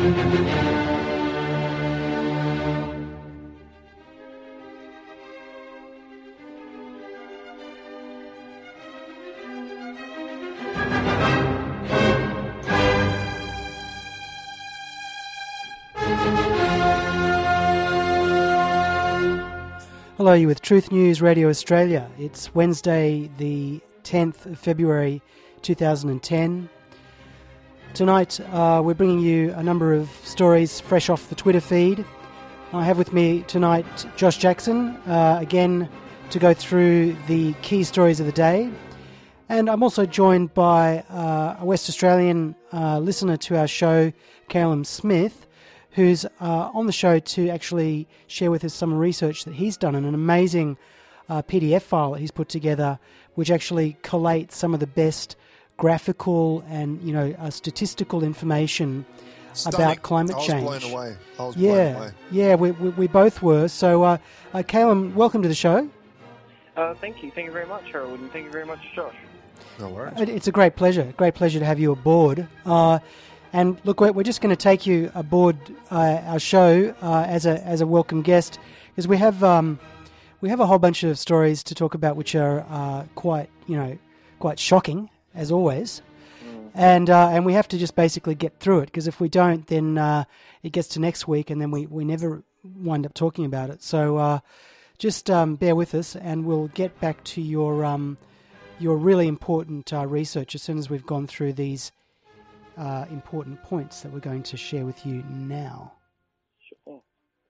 Hello, you're with Truth News Radio Australia. It's Wednesday, the 10th of February 2010. Tonight, we're bringing you a number of stories fresh off the Twitter feed. I have with me tonight Josh Jackson, again, to go through the key stories of the day. And I'm also joined by a West Australian listener to our show, Calum Smith, who's on the show to actually share with us some research that he's done in an amazing PDF file that he's put together, which actually collates some of the best graphical and statistical information about climate change. I was blown away. Yeah, we both were. So, Calum, welcome to the show. Thank you very much, Harold, and thank you very much, Josh. No worries. It's a great pleasure to have you aboard. And look, we're just going to take you aboard our show as a welcome guest, because we have a whole bunch of stories to talk about, which are quite shocking as always, and we have to just basically get through it, because if we don't, then it gets to next week, and then we never wind up talking about it. So just bear with us, and we'll get back to your really important research as soon as we've gone through these important points that we're going to share with you now. Sure.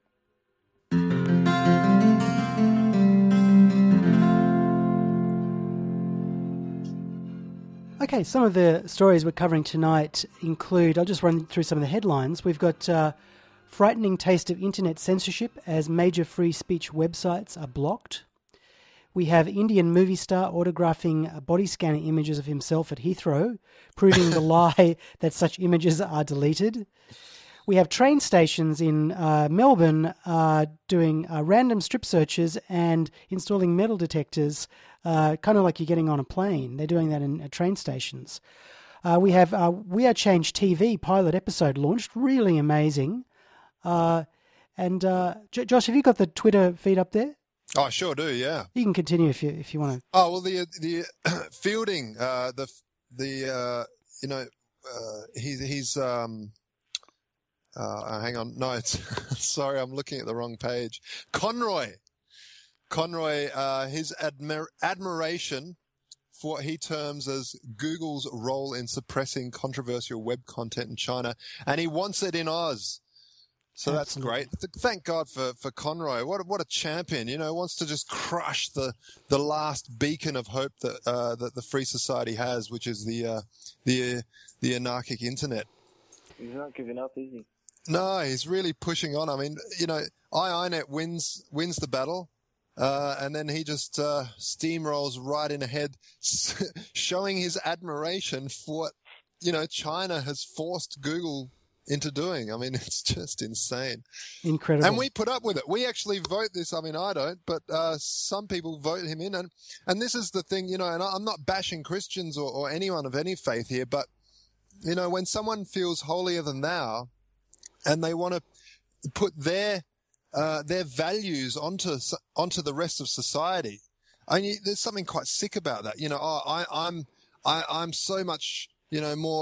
Okay, some of the stories we're covering tonight include, I'll just run through some of the headlines. We've got frightening taste of internet censorship as major free speech websites are blocked. We have Indian movie star autographing body scanner images of himself at Heathrow, proving the lie that such images are deleted. We have train stations in Melbourne doing random strip searches and installing metal detectors, kind of like you're getting on a plane. They're doing that in train stations. We have We Are Change TV pilot episode launched, really amazing. Josh, have you got the Twitter feed up there? Oh, I sure do. Yeah. You can continue if you want to. Oh well, the Fielding, he's hang on, no, it's sorry, I'm looking at the wrong page. Conroy, his admiration for what he terms as Google's role in suppressing controversial web content in China, and he wants it in Oz. So that's great. Thank God for Conroy. What a champion! Wants to just crush the last beacon of hope that the free society has, which is the anarchic internet. He's not giving up, is he? No, he's really pushing on. I mean, IINet wins the battle, and then he just steamrolls right in ahead, showing his admiration for what China has forced Google into doing. I mean, it's just insane. Incredible. And we put up with it. We actually vote this. I mean, I don't, but some people vote him in. And this is the thing, and I'm not bashing Christians or anyone of any faith here, but, when someone feels holier than thou and they want to put their values onto the rest of society, I mean, there's something quite sick about that. I'm so much, more,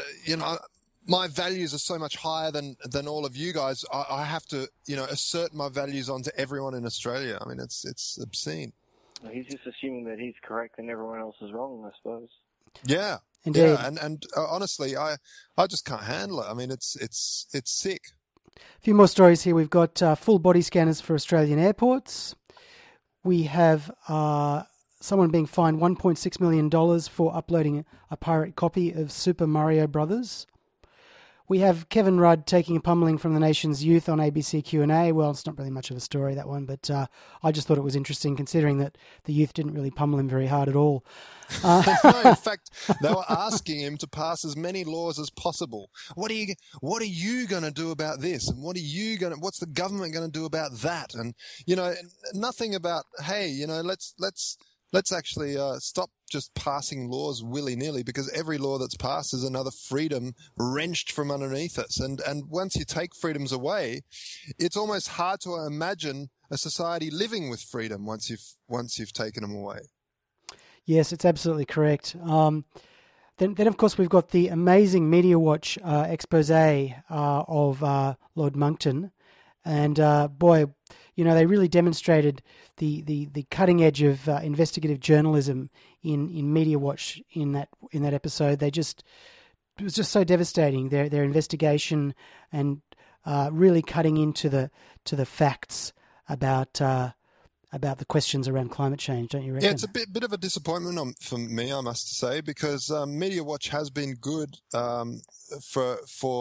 my values are so much higher than all of you guys. I have to, assert my values onto everyone in Australia. I mean, it's obscene. Well, he's just assuming that he's correct and everyone else is wrong, I suppose. Yeah. Indeed. Yeah. And honestly, I just can't handle it. I mean, it's sick. A few more stories here. We've got full body scanners for Australian airports. We have someone being fined $1.6 million for uploading a pirate copy of Super Mario Brothers. We have Kevin Rudd taking a pummeling from the nation's youth on ABC Q&A. Well, it's not really much of a story, that one, but I just thought it was interesting considering that the youth didn't really pummel him very hard at all. No, in fact, they were asking him to pass as many laws as possible. What are you going to do about this? And what's the government going to do about that? And, nothing about, hey, let's let's actually stop just passing laws willy-nilly, because every law that's passed is another freedom wrenched from underneath us. And once you take freedoms away, it's almost hard to imagine a society living with freedom once you've taken them away. Yes, it's absolutely correct. Then of course, we've got the amazing Media Watch expose of Lord Monckton. And boy, they really demonstrated the cutting edge of investigative journalism in Media Watch in that episode. It was just so devastating, their investigation, and really cutting into the facts about the questions around climate change, don't you reckon? Yeah, it's a bit of a disappointment for me, I must say, because Media Watch has been good for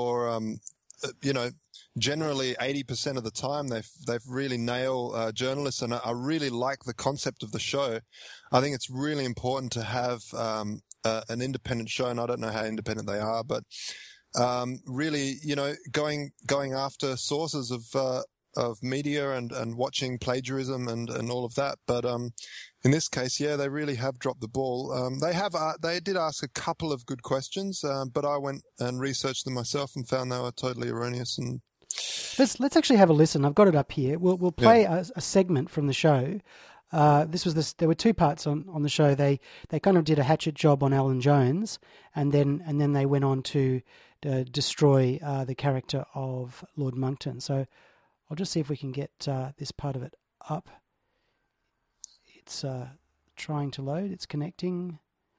generally 80% of the time. They've really nailed journalists, and I really like the concept of the show. I think it's really important to have an independent show, and I don't know how independent they are, but really, going after sources of media and watching plagiarism and all of that. But in this case, yeah, they really have dropped the ball. They did ask a couple of good questions, but I went and researched them myself and found they were totally erroneous. And let's actually have a listen. I've got it up here. We'll play a segment from the show. There were two parts on the show. They kind of did a hatchet job on Alan Jones, and then they went on to destroy the character of Lord Monckton. So I'll just see if we can get this part of it up. It's trying to load. It's connecting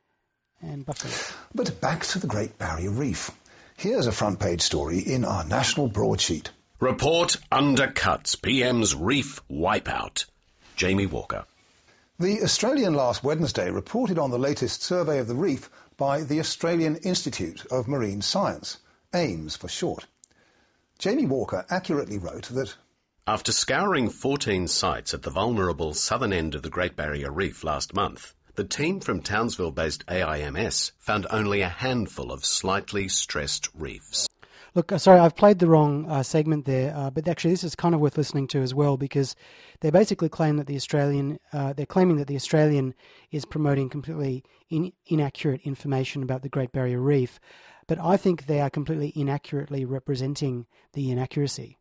and buffering. But back to the Great Barrier Reef. Here's a front-page story in our national broadsheet. Report undercuts PM's reef wipeout. Jamie Walker. The Australian last Wednesday reported on the latest survey of the reef by the Australian Institute of Marine Science, AIMS for short. Jamie Walker accurately wrote that after scouring 14 sites at the vulnerable southern end of the Great Barrier Reef last month, the team from Townsville-based AIMS found only a handful of slightly stressed reefs. Look, sorry, I've played the wrong segment there, but actually this is kind of worth listening to as well, because they basically claim that they're claiming that the Australian is promoting completely inaccurate information about the Great Barrier Reef, but I think they are completely inaccurately representing the inaccuracy.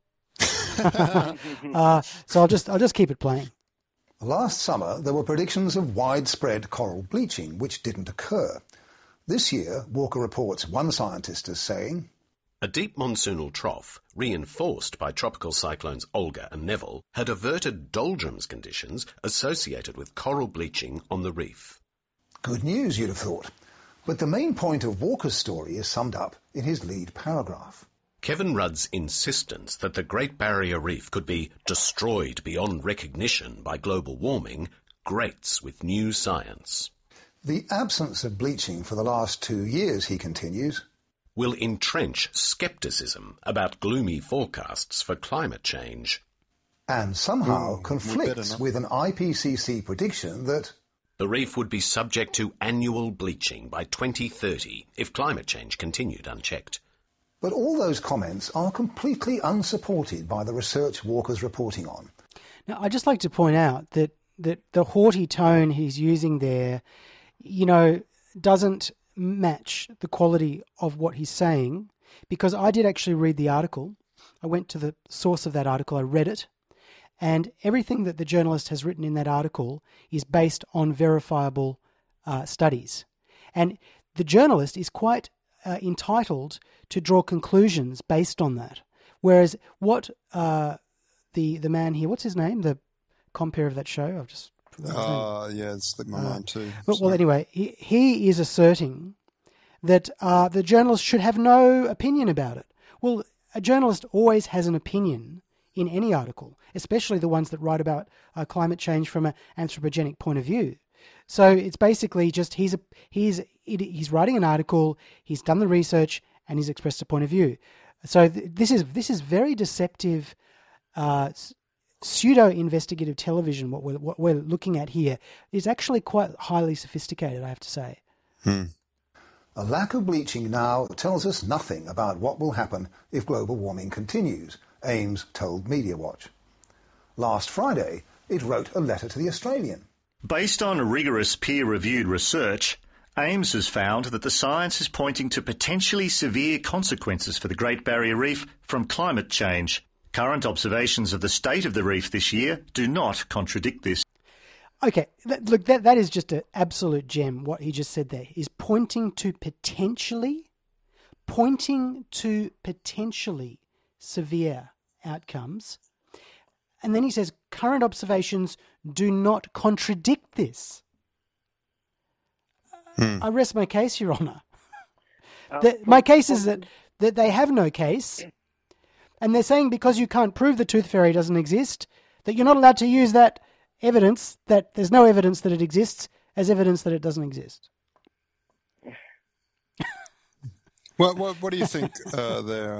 So I'll just keep it playing. last summer there were predictions of widespread coral bleaching, which didn't occur. This year, Walker reports one scientist as saying, a deep monsoonal trough, reinforced by tropical cyclones Olga and Neville, had averted doldrums conditions associated with coral bleaching on the reef. Good news, you'd have thought. But the main point of Walker's story is summed up in his lead paragraph. Kevin Rudd's insistence that the Great Barrier Reef could be destroyed beyond recognition by global warming grates with new science. The absence of bleaching for the last 2 years, he continues, will entrench scepticism about gloomy forecasts for climate change. And somehow conflicts with an IPCC prediction that the reef would be subject to annual bleaching by 2030 if climate change continued unchecked. But all those comments are completely unsupported by the research Walker's reporting on. Now, I'd just like to point out that the haughty tone he's using there, doesn't match the quality of what he's saying, because I did actually read the article. I went to the source of that article, I read it, and everything that the journalist has written in that article is based on verifiable studies. And the journalist is quite entitled to draw conclusions based on that. Whereas what the man here, what's his name? The compere of that show? I've just forgotten his name. Yeah, it slipped my mind too. Well, anyway, he is asserting that the journalist should have no opinion about it. Well, a journalist always has an opinion in any article, especially the ones that write about climate change from an anthropogenic point of view. So it's basically just he's writing an article, he's done the research, and he's expressed a point of view. So this is very deceptive, pseudo-investigative television. What we're looking at here is actually quite highly sophisticated, I have to say. A lack of bleaching now tells us nothing about what will happen if global warming continues, AIMS told Media Watch. Last Friday, it wrote a letter to The Australian. Based on rigorous peer-reviewed research, AIMS has found that the science is pointing to potentially severe consequences for the Great Barrier Reef from climate change. Current observations of the state of the reef this year do not contradict this. Okay, that is just an absolute gem, what he just said there. Is pointing to potentially severe outcomes. And then he says, current observations do not contradict this. I rest my case, Your Honour. My case is that they have no case, and they're saying because you can't prove the tooth fairy doesn't exist, that you're not allowed to use that evidence, that there's no evidence that it exists, as evidence that it doesn't exist. What do you think there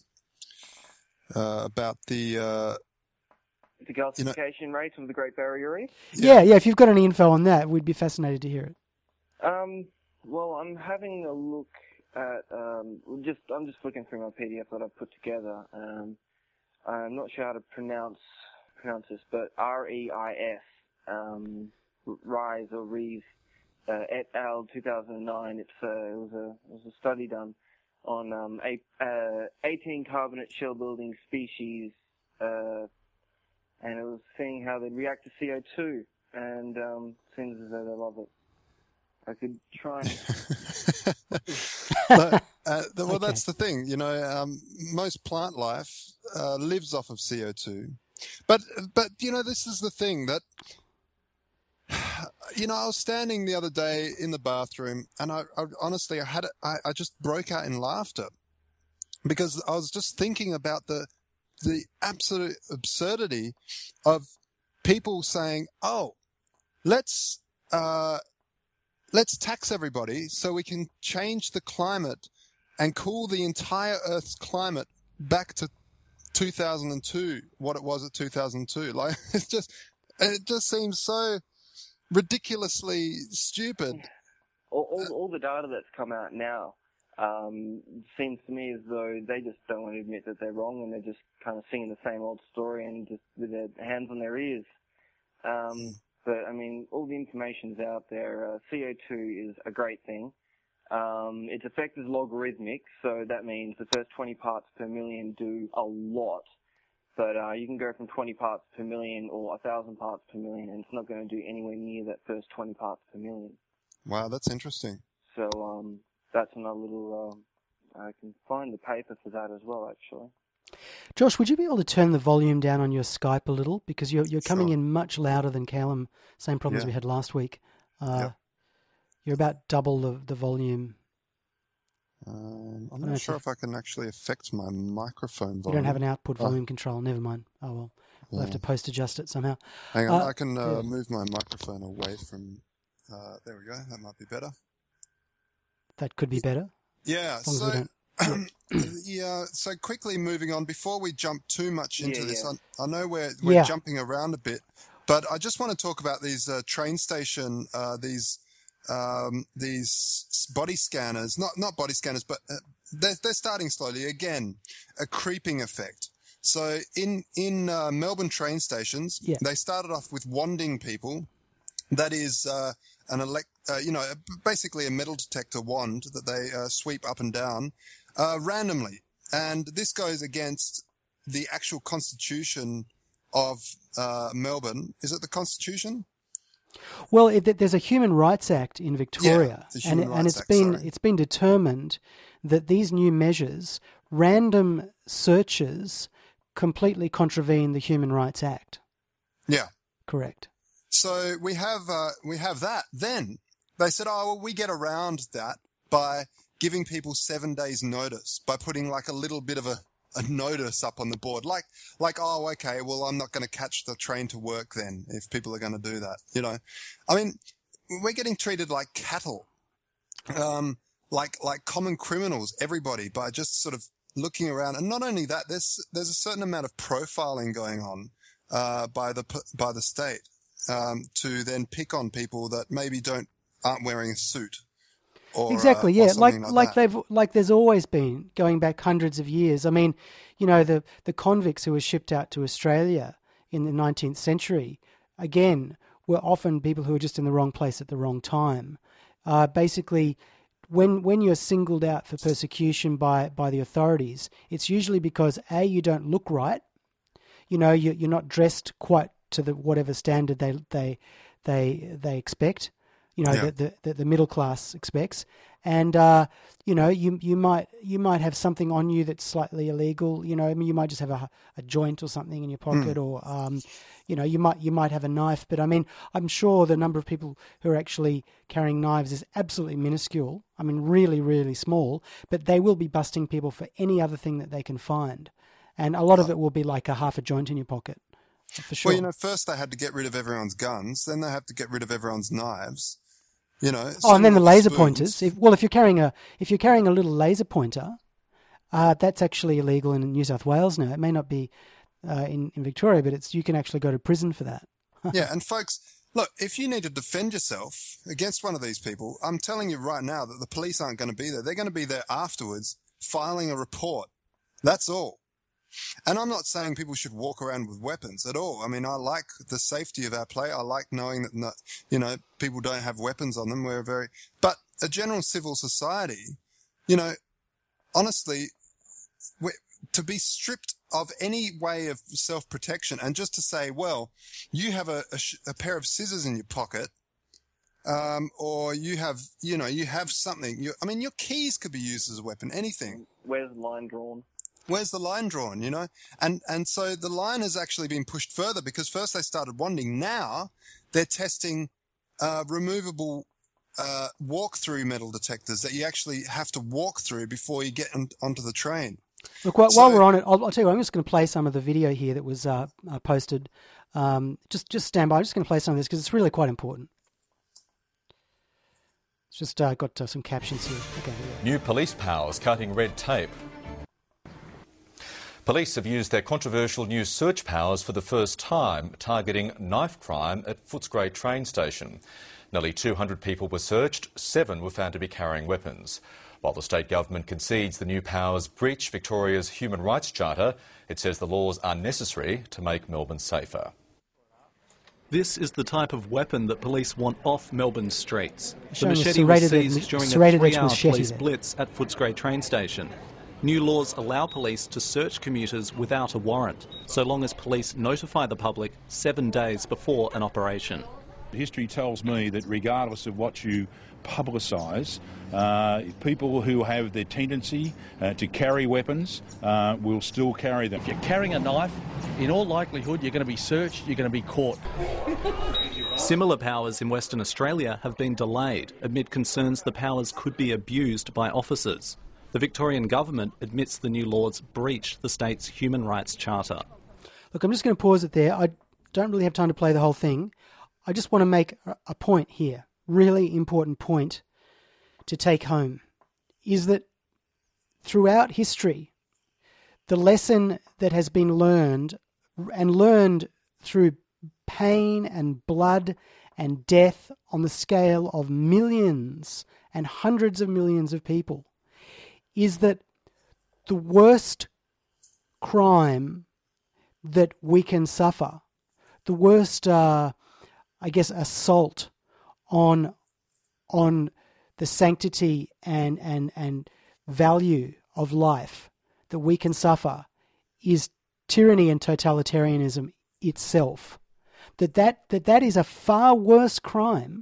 about the gasification rates of the Great Barrier Reef? Yeah. If you've got any info on that, we'd be fascinated to hear it. Well, I'm having a look at I'm just flicking through my PDF that I've put together. I'm not sure how to pronounce this, but REIS, Rise or Rees, et al. 2009. It was a study done on 18 carbonate shell building species, and it was seeing how they react to CO2, and seems as though they love it. I could try. Well, that's the thing, most plant life lives off of CO2, but this is the thing that, I was standing the other day in the bathroom, and I honestly, I just broke out in laughter because I was just thinking about the absolute absurdity of people saying, "Oh, let's tax everybody so we can change the climate and cool the entire Earth's climate back to 2002, what it was at 2002. Like, it just seems so ridiculously stupid. All the data that's come out now seems to me as though they just don't want to admit that they're wrong, and they're just kind of singing the same old story and just with their hands on their ears. But, I mean, all the information's out there. CO2 is a great thing. Its effect is logarithmic, so that means the first 20 parts per million do a lot. But you can go from 20 parts per million or 1,000 parts per million, and it's not going to do anywhere near that first 20 parts per million. Wow, that's interesting. So that's another little... I can find the paper for that as well, actually. Josh, would you be able to turn the volume down on your Skype a little? Because you're coming in much louder than Calum. Same problems we had last week. You're about double the volume. I'm not sure if I can actually affect my microphone volume. You don't have an output volume control. Never mind. Oh, well. We'll have to post-adjust it somehow. Hang on. I can move my microphone away from... there we go. That might be better. That could be better. Yeah. So quickly moving on, before we jump too much into this, I know we're jumping around a bit, but I just want to talk about these train station, these body scanners, not body scanners, but they're starting slowly. Again, a creeping effect. So in Melbourne train stations, they started off with wanding people. That is basically a metal detector wand that they sweep up and down randomly. And this goes against the actual constitution of Melbourne. Is it the Constitution? Well, there's a Human Rights Act in Victoria, and it's been determined that these new measures, random searches, completely contravene the Human Rights Act. Yeah, correct. So we have that. Then they said, "Oh, well, we get around that by giving people 7 days notice, by putting like a little bit of a notice up on the board, like, oh, okay, well, I'm not going to catch the train to work then if people are going to do that, I mean, we're getting treated like cattle, like common criminals, everybody, by just sort of looking around. And not only that, there's a certain amount of profiling going on by the state to then pick on people that maybe aren't wearing a suit. Exactly, yeah. Like there's always been, going back hundreds of years. I mean, the convicts who were shipped out to Australia in the 19th century, again, were often people who were just in the wrong place at the wrong time. Basically, when you're singled out for persecution by the authorities, it's usually because A, you don't look right, you're not dressed quite to the whatever standard they expect, that the middle class expects, and you might have something on you that's slightly illegal. You might just have a joint or something in your pocket, or you might have a knife. But I mean, I'm sure the number of people who are actually carrying knives is absolutely minuscule. I mean, really, really small. But they will be busting people for any other thing that they can find, and a lot of it will be like a half a joint in your pocket, for sure. Well, first they had to get rid of everyone's guns, then they have to get rid of everyone's knives. And then the laser pointers. If you're carrying a little laser pointer, that's actually illegal in New South Wales now. It may not be in Victoria, but you can actually go to prison for that. Yeah, and folks, look, if you need to defend yourself against one of these people, I'm telling you right now that the police aren't going to be there. They're going to be there afterwards, filing a report. That's all. And I'm not saying people should walk around with weapons at all. I mean, I like the safety of our play. I like knowing that, people don't have weapons on them. But a general civil society, honestly, to be stripped of any way of self-protection and just to say, well, you have a pair of scissors in your pocket, or you have something. Your keys could be used as a weapon, anything. Where's the line drawn? Where's the line drawn, And so the line has actually been pushed further because first they started wanting. Now they're testing removable walk-through metal detectors that you actually have to walk through before you get onto the train. Look, while we're on it, I'll tell you what, I'm just going to play some of the video here that was posted. Just stand by. I'm just going to play some of this because it's really quite important. It's just got some captions here. Okay, here. New police powers cutting red tape. Police have used their controversial new search powers for the first time, targeting knife crime at Footscray train station. Nearly 200 people were searched, 7 were found to be carrying weapons. While the state government concedes the new powers breach Victoria's Human Rights Charter, it says the laws are necessary to make Melbourne safer. This is the type of weapon that police want off Melbourne's streets. The machete was seized during a 3-hour police blitz at Footscray train station. New laws allow police to search commuters without a warrant, so long as police notify the public 7 days before an operation. History tells me that regardless of what you publicise, people who have the tendency to carry weapons will still carry them. If you're carrying a knife, in all likelihood you're going to be searched, you're going to be caught. Similar powers in Western Australia have been delayed amid concerns the powers could be abused by officers. The Victorian government admits the new laws breach the state's Human Rights Charter. Look, I'm just going to pause it there. I don't really have time to play the whole thing. I just want to make a point here, really important point to take home, is that throughout history, the lesson that has been learned through pain and blood and death on the scale of millions and hundreds of millions of people is that the worst crime that we can suffer, the worst, assault on the sanctity and value of life that we can suffer is tyranny and totalitarianism itself. That is a far worse crime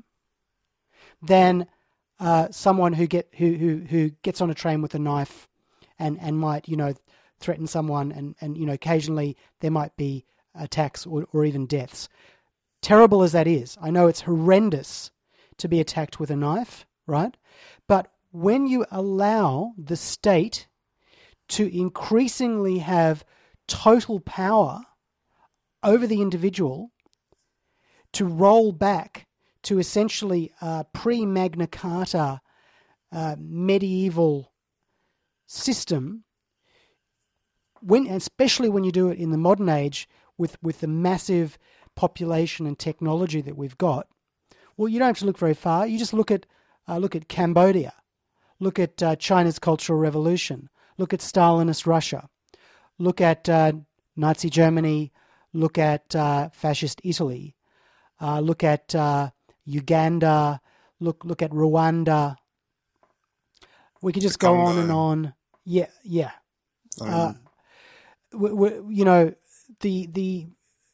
than someone who gets on a train with a knife and might threaten someone and occasionally there might be attacks or even deaths. Terrible as that is, I know it's horrendous to be attacked with a knife, right? But when you allow the state to increasingly have total power over the individual, to roll back to essentially a pre-Magna Carta medieval system, especially when you do it in the modern age with the massive population and technology that we've got, well, you don't have to look very far. You just look at Cambodia, look at China's Cultural Revolution, look at Stalinist Russia, look at Nazi Germany, look at fascist Italy. Look at Uganda. Look at Rwanda. We could just go on and on. Yeah. You know, the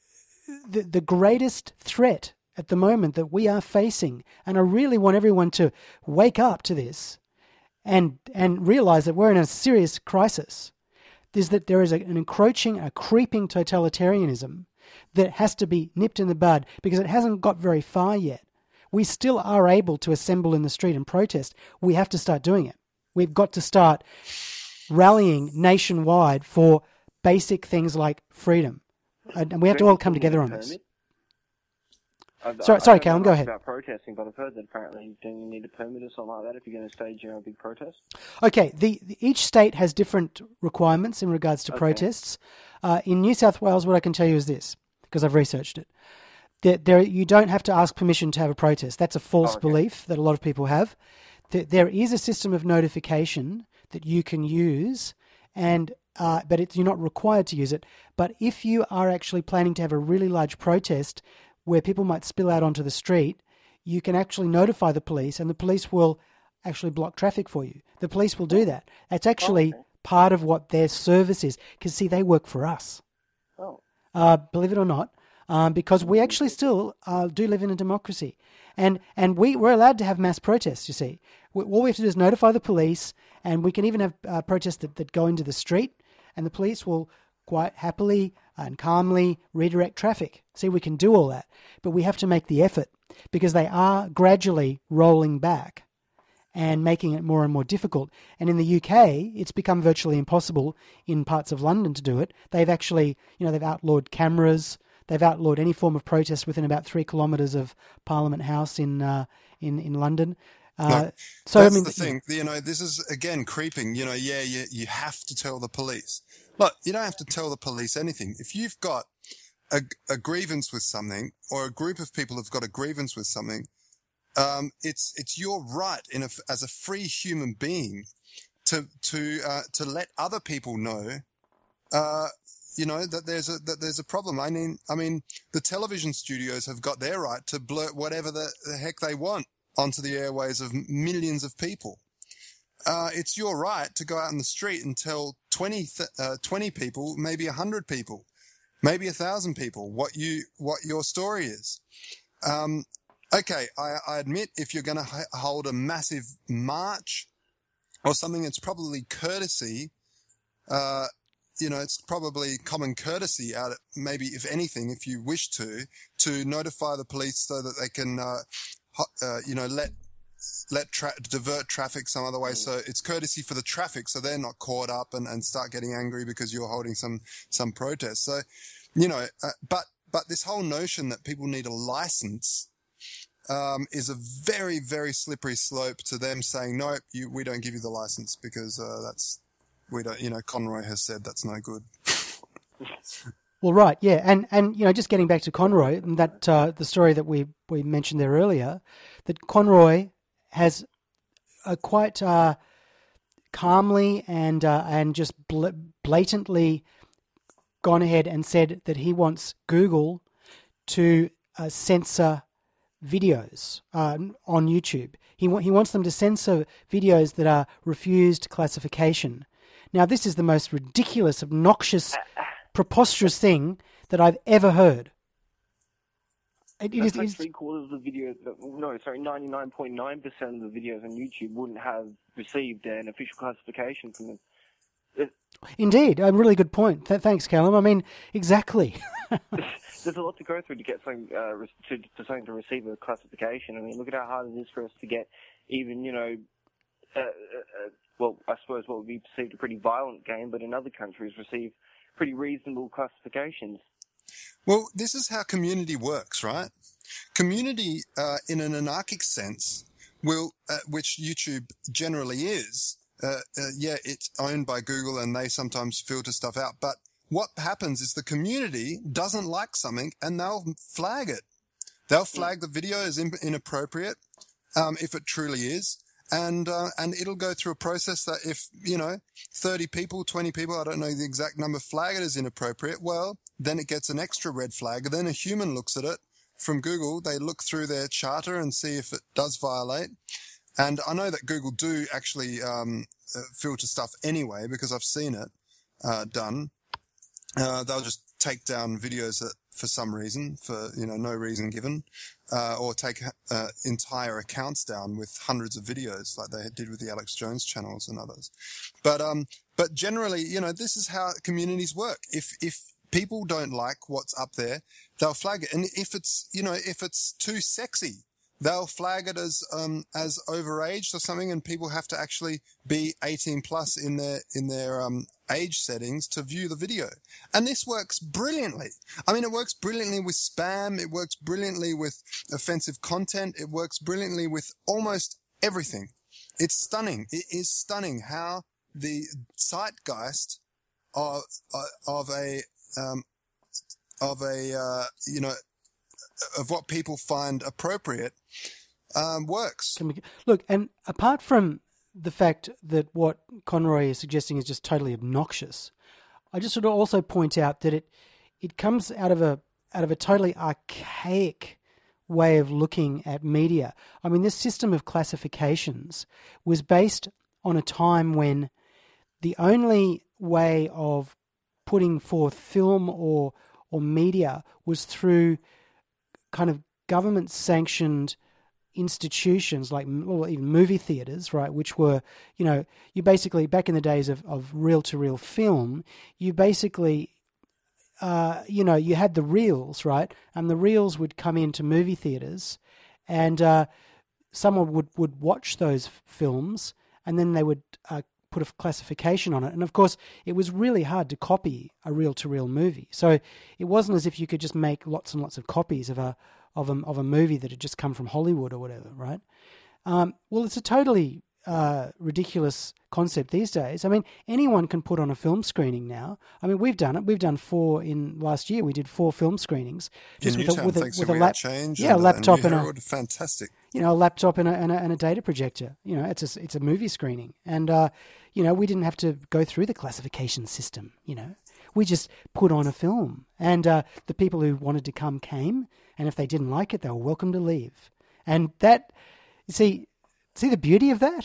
greatest threat at the moment that we are facing, and I really want everyone to wake up to this and realize that we're in a serious crisis, is that there is an encroaching, a creeping totalitarianism that has to be nipped in the bud because it hasn't got very far yet. We still are able to assemble in the street and protest. We have to start doing it. We've got to start rallying nationwide for basic things like freedom. And we have to all come together on this. Sorry, Callum, go ahead. About protesting, but I've heard that apparently you don't need a permit or something like that if you're going to stage your own big protest. Okay, each state has different requirements in regards to protests. In New South Wales, what I can tell you is this, because I've researched it. You don't have to ask permission to have a protest. That's a false belief that a lot of people have. There is a system of notification that you can use, but you're not required to use it. But if you are actually planning to have a really large protest where people might spill out onto the street, you can actually notify the police, and the police will actually block traffic for you. The police will do that. That's actually part of what their service is, because, see, they work for us. Believe it or not, because we actually still do live in a democracy. And we're allowed to have mass protests, you see. All we have to do is notify the police, and we can even have protests that go into the street, and the police will quite happily and calmly redirect traffic. See, we can do all that, but we have to make the effort because they are gradually rolling back and making it more and more difficult. And in the UK, it's become virtually impossible in parts of London to do it. They've actually, they've outlawed cameras. They've outlawed any form of protest within about 3 kilometres of Parliament House in London. That's the thing. This is again creeping. You have to tell the police. Look, you don't have to tell the police anything. If you've got a grievance with something, or a group of people have got a grievance with something, it's your right as a free human being to let other people know. That there's a problem. I mean, the television studios have got their right to blurt whatever the heck they want onto the airways of millions of people. It's your right to go out in the street and tell 20 people, maybe 100 people, maybe 1,000 people what your story is. Okay, I admit if you're going to hold a massive march or something, it's probably courtesy. It's probably common courtesy maybe if anything, if you wish to notify the police so that they can, divert traffic some other way. So it's courtesy for the traffic, so they're not caught up and start getting angry because you're holding some protest. So, but this whole notion that people need a license, is a very, very slippery slope to them saying, no, we don't give you the license because, Conroy has said that's no good. Well, right, yeah, and just getting back to Conroy, and that the story that we mentioned there earlier, that Conroy has quite calmly and just blatantly gone ahead and said that he wants Google to censor videos on YouTube. He wants them to censor videos that are refused classification. Now, this is the most ridiculous, obnoxious, preposterous thing that I've ever heard. It is 3/4 of the videos, 99.9% of the videos on YouTube wouldn't have received an official classification from them. Indeed, a really good point. Thanks, Callum. I mean, exactly. There's a lot to go through to get something for something to receive a classification. I mean, look at how hard it is for us to get even, well, I suppose what would be perceived a pretty violent game, but in other countries receive pretty reasonable classifications. Well, this is how community works, right? Community, in an anarchic sense, which YouTube generally is, it's owned by Google and they sometimes filter stuff out. But what happens is the community doesn't like something and they'll flag it. They'll flag the video as inappropriate, if it truly is. And it'll go through a process that if, 30 people, 20 people, I don't know the exact number, flag it as inappropriate, well, then it gets an extra red flag. Then a human looks at it, from Google, they look through their charter and see if it does violate. And I know that Google do actually filter stuff anyway, because I've seen it done. They'll just take down videos that, for some reason, for no reason given, or take entire accounts down with hundreds of videos, like they did with the Alex Jones channels and others. But generally, this is how communities work. If people don't like what's up there, they'll flag it, and if it's too sexy, they'll flag it as overaged or something, and people have to actually be 18 plus in their age settings to view the video. And this works brilliantly. I mean, it works brilliantly with spam. It works brilliantly with offensive content. It works brilliantly with almost everything. It's stunning. It is stunning how the zeitgeist of what people find appropriate works. Look, and apart from the fact that what Conroy is suggesting is just totally obnoxious, I just sort of also point out that it comes out of a totally archaic way of looking at media. I mean, this system of classifications was based on a time when the only way of putting forth film or media was through kind of government-sanctioned institutions like, or even movie theaters, right, which were, you basically, back in the days of reel-to-reel film, you basically, you had the reels, right, and the reels would come into movie theaters, and someone would watch those films, and then they would put a classification on it. And of course, it was really hard to copy a reel-to-reel movie. So it wasn't as if you could just make lots and lots of copies of a movie that had just come from Hollywood or whatever, right? Well, it's a totally ridiculous concept these days. I mean, anyone can put on a film screening now. I mean, we've done it. We've done 4 in last year. We did 4 film screenings just with a laptop and a fantastic. A laptop and a data projector. It's a movie screening, and we didn't have to go through the classification system. We just put on a film, and the people who wanted to come came, and if they didn't like it, they were welcome to leave. And that, see the beauty of that?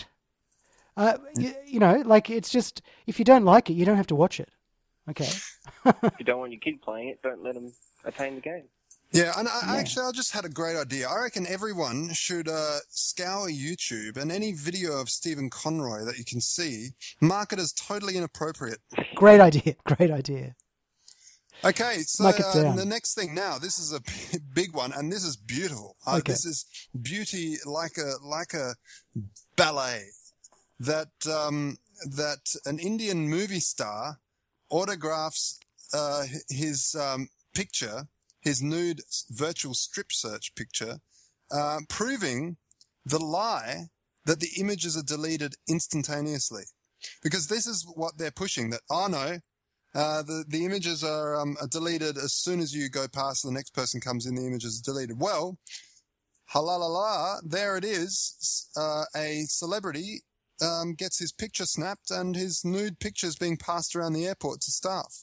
It's just, if you don't like it, you don't have to watch it. Okay. If you don't want your kid playing it, don't let them attain the game. Yeah, and I just had a great idea. I reckon everyone should scour YouTube, and any video of Stephen Conroy that you can see, mark it as totally inappropriate. Great idea. Okay, so the next thing now, this is a big one, and this is beautiful. Okay. This is beauty like a ballet. That an Indian movie star autographs his picture, his nude virtual strip search picture, proving the lie that the images are deleted instantaneously. Because this is what they're pushing, that, the images are deleted as soon as you go past, the next person comes in, the images are deleted. Well, halalala, there it is. A celebrity gets his picture snapped, and his nude pictures being passed around the airport to staff.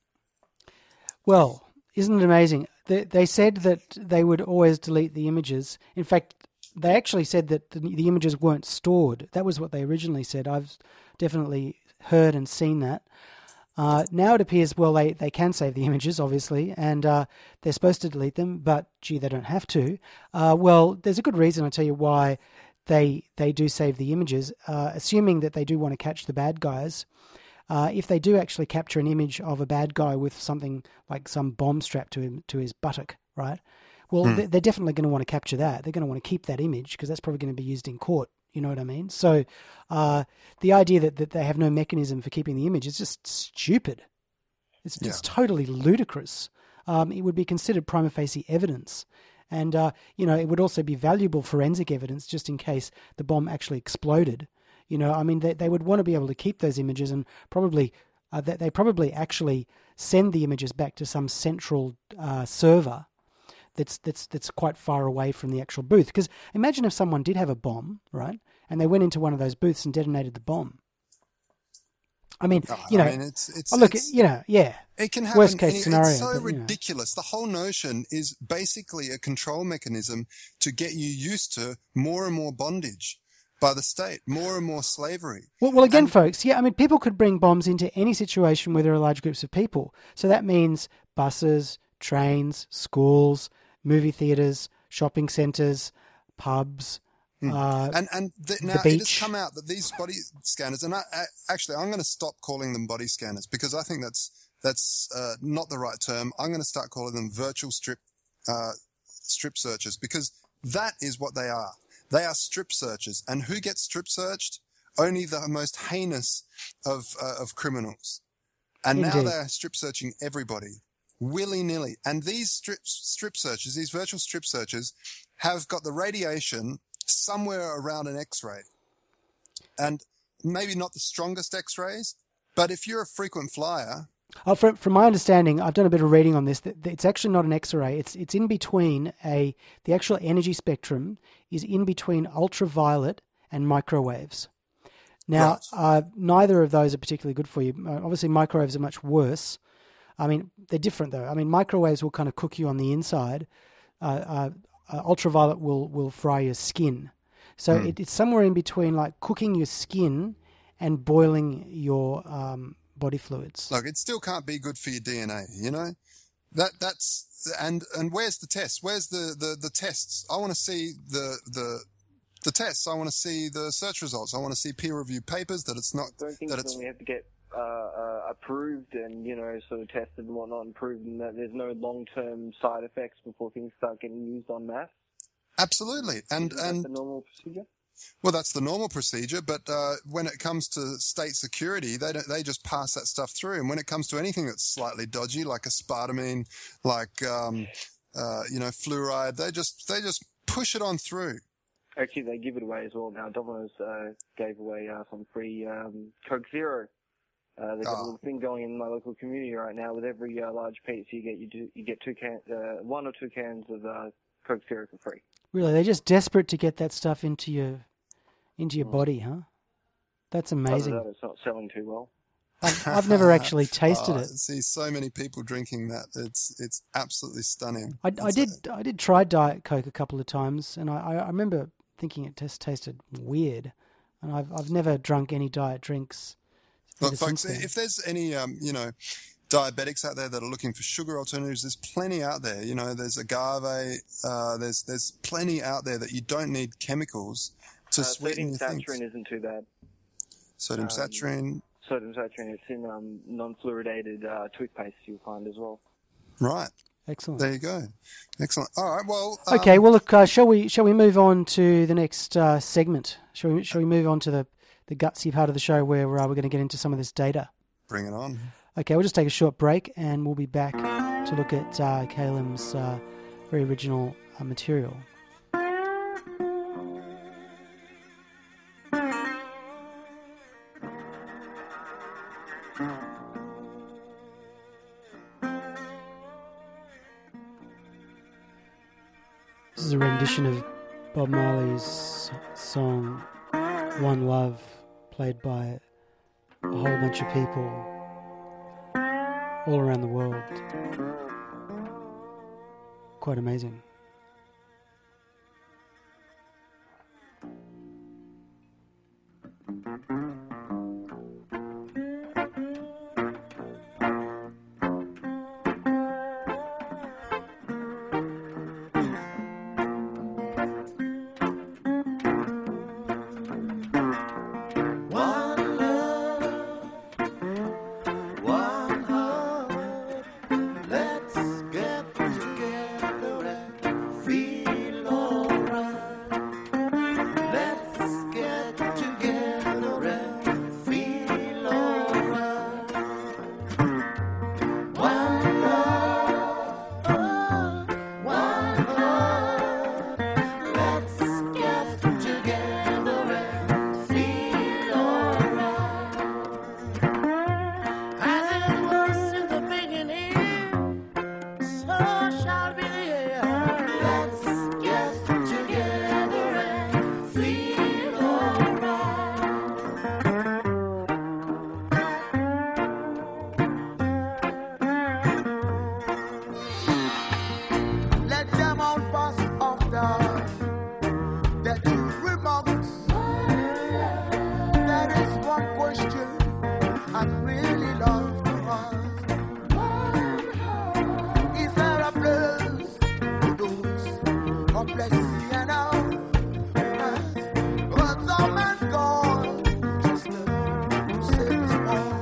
Well, isn't it amazing? They said that they would always delete the images. In fact, they actually said that the images weren't stored. That was what they originally said. I've definitely heard and seen that. Now it appears, well, they can save the images, obviously, and they're supposed to delete them, but, gee, they don't have to. Well, there's a good reason, I'll tell you why they do save the images, assuming that they do want to catch the bad guys. If they do actually capture an image of a bad guy with something like some bomb strapped to his buttock, right? Well, they're definitely going to want to capture that. They're going to want to keep that image because that's probably going to be used in court. You know what I mean? So the idea that they have no mechanism for keeping the image is just stupid. It's just totally ludicrous. It would be considered prima facie evidence. And, it would also be valuable forensic evidence just in case the bomb actually exploded. They would want to be able to keep those images, and probably they probably actually send the images back to some central server that's quite far away from the actual booth. Because imagine if someone did have a bomb, right, and they went into one of those booths and detonated the bomb. I mean, it's look, yeah. It can happen. Worst case scenario. It's so but, ridiculous. The whole notion is basically a control mechanism to get you used to more and more bondage by the state, more and more slavery. Well, again, folks, I mean, people could bring bombs into any situation where there are large groups of people. So that means buses, trains, schools, movie theatres, shopping centres, pubs. Now the it beach. has come out that these body scanners, and actually I'm going to stop calling them body scanners because I think that's not the right term. I'm going to start calling them virtual strip searches because that is what they are. They are strip searches, and who gets strip searched? Only the most heinous of criminals. And Indeed. now they are strip searching everybody willy-nilly. And these strip searches, these virtual strip searches, have got the radiation somewhere around an X-ray. And maybe not the strongest X-rays, but if you're a frequent flyer... From my understanding, I've done a bit of reading on this, that it's actually not an X-ray. It's in between the actual energy spectrum is in between ultraviolet and microwaves. Now, neither of those are particularly good for you. Obviously, microwaves are much worse. I mean, they're different, though. I mean, microwaves will kind of cook you on the inside. Ultraviolet will fry your skin. So it's somewhere in between, like cooking your skin and boiling your body fluids. Look, it still can't be good for your DNA, you know? That's and where's the test? Where's the tests? I want to see the tests. I want to see the search results. I want to see peer-reviewed papers that it's not... I don't think that we have to get approved and, sort of tested and whatnot and proven that there's no long-term side effects before things start getting used en masse. Absolutely. And the normal procedure? Well, that's the normal procedure, but when it comes to state security, they just pass that stuff through. And when it comes to anything that's slightly dodgy, like aspartame, like fluoride, they just push it on through. Actually, they give it away as well now. Domino's gave away some free Coke Zero. They've got a little thing going in my local community right now. With every large pizza you get one or two cans of Coke Zero for free. Really, they're just desperate to get that stuff into your body, huh? That's amazing. It's not selling too well. I've never actually tasted it. See so many people drinking that. It's absolutely stunning. I did try Diet Coke a couple of times, and I remember thinking it just tasted weird. And I've never drunk any diet drinks. Look, folks, if there's any diabetics out there that are looking for sugar alternatives, there's plenty out there. There's agave. There's plenty out there that you don't need chemicals to sweeten your things. Sodium saturarin isn't too bad. Sodium saturarin. Sodium saturarin. It's in non-fluoridated toothpaste you'll find as well. Right. Excellent. There you go. Excellent. All right. Well. Okay. Well, look. Shall we move on to the next segment? Shall we move on to the gutsy part of the show where we're going to get into some of this data? Bring it on. Okay, we'll just take a short break and we'll be back to look at Calem's very original material. This is a rendition of Bob Marley's song One Love, played by a whole bunch of people all around the world. Quite amazing. Let's get together. that really love to us. Is there a place for those hopeless and out? But some man gone just to save his own.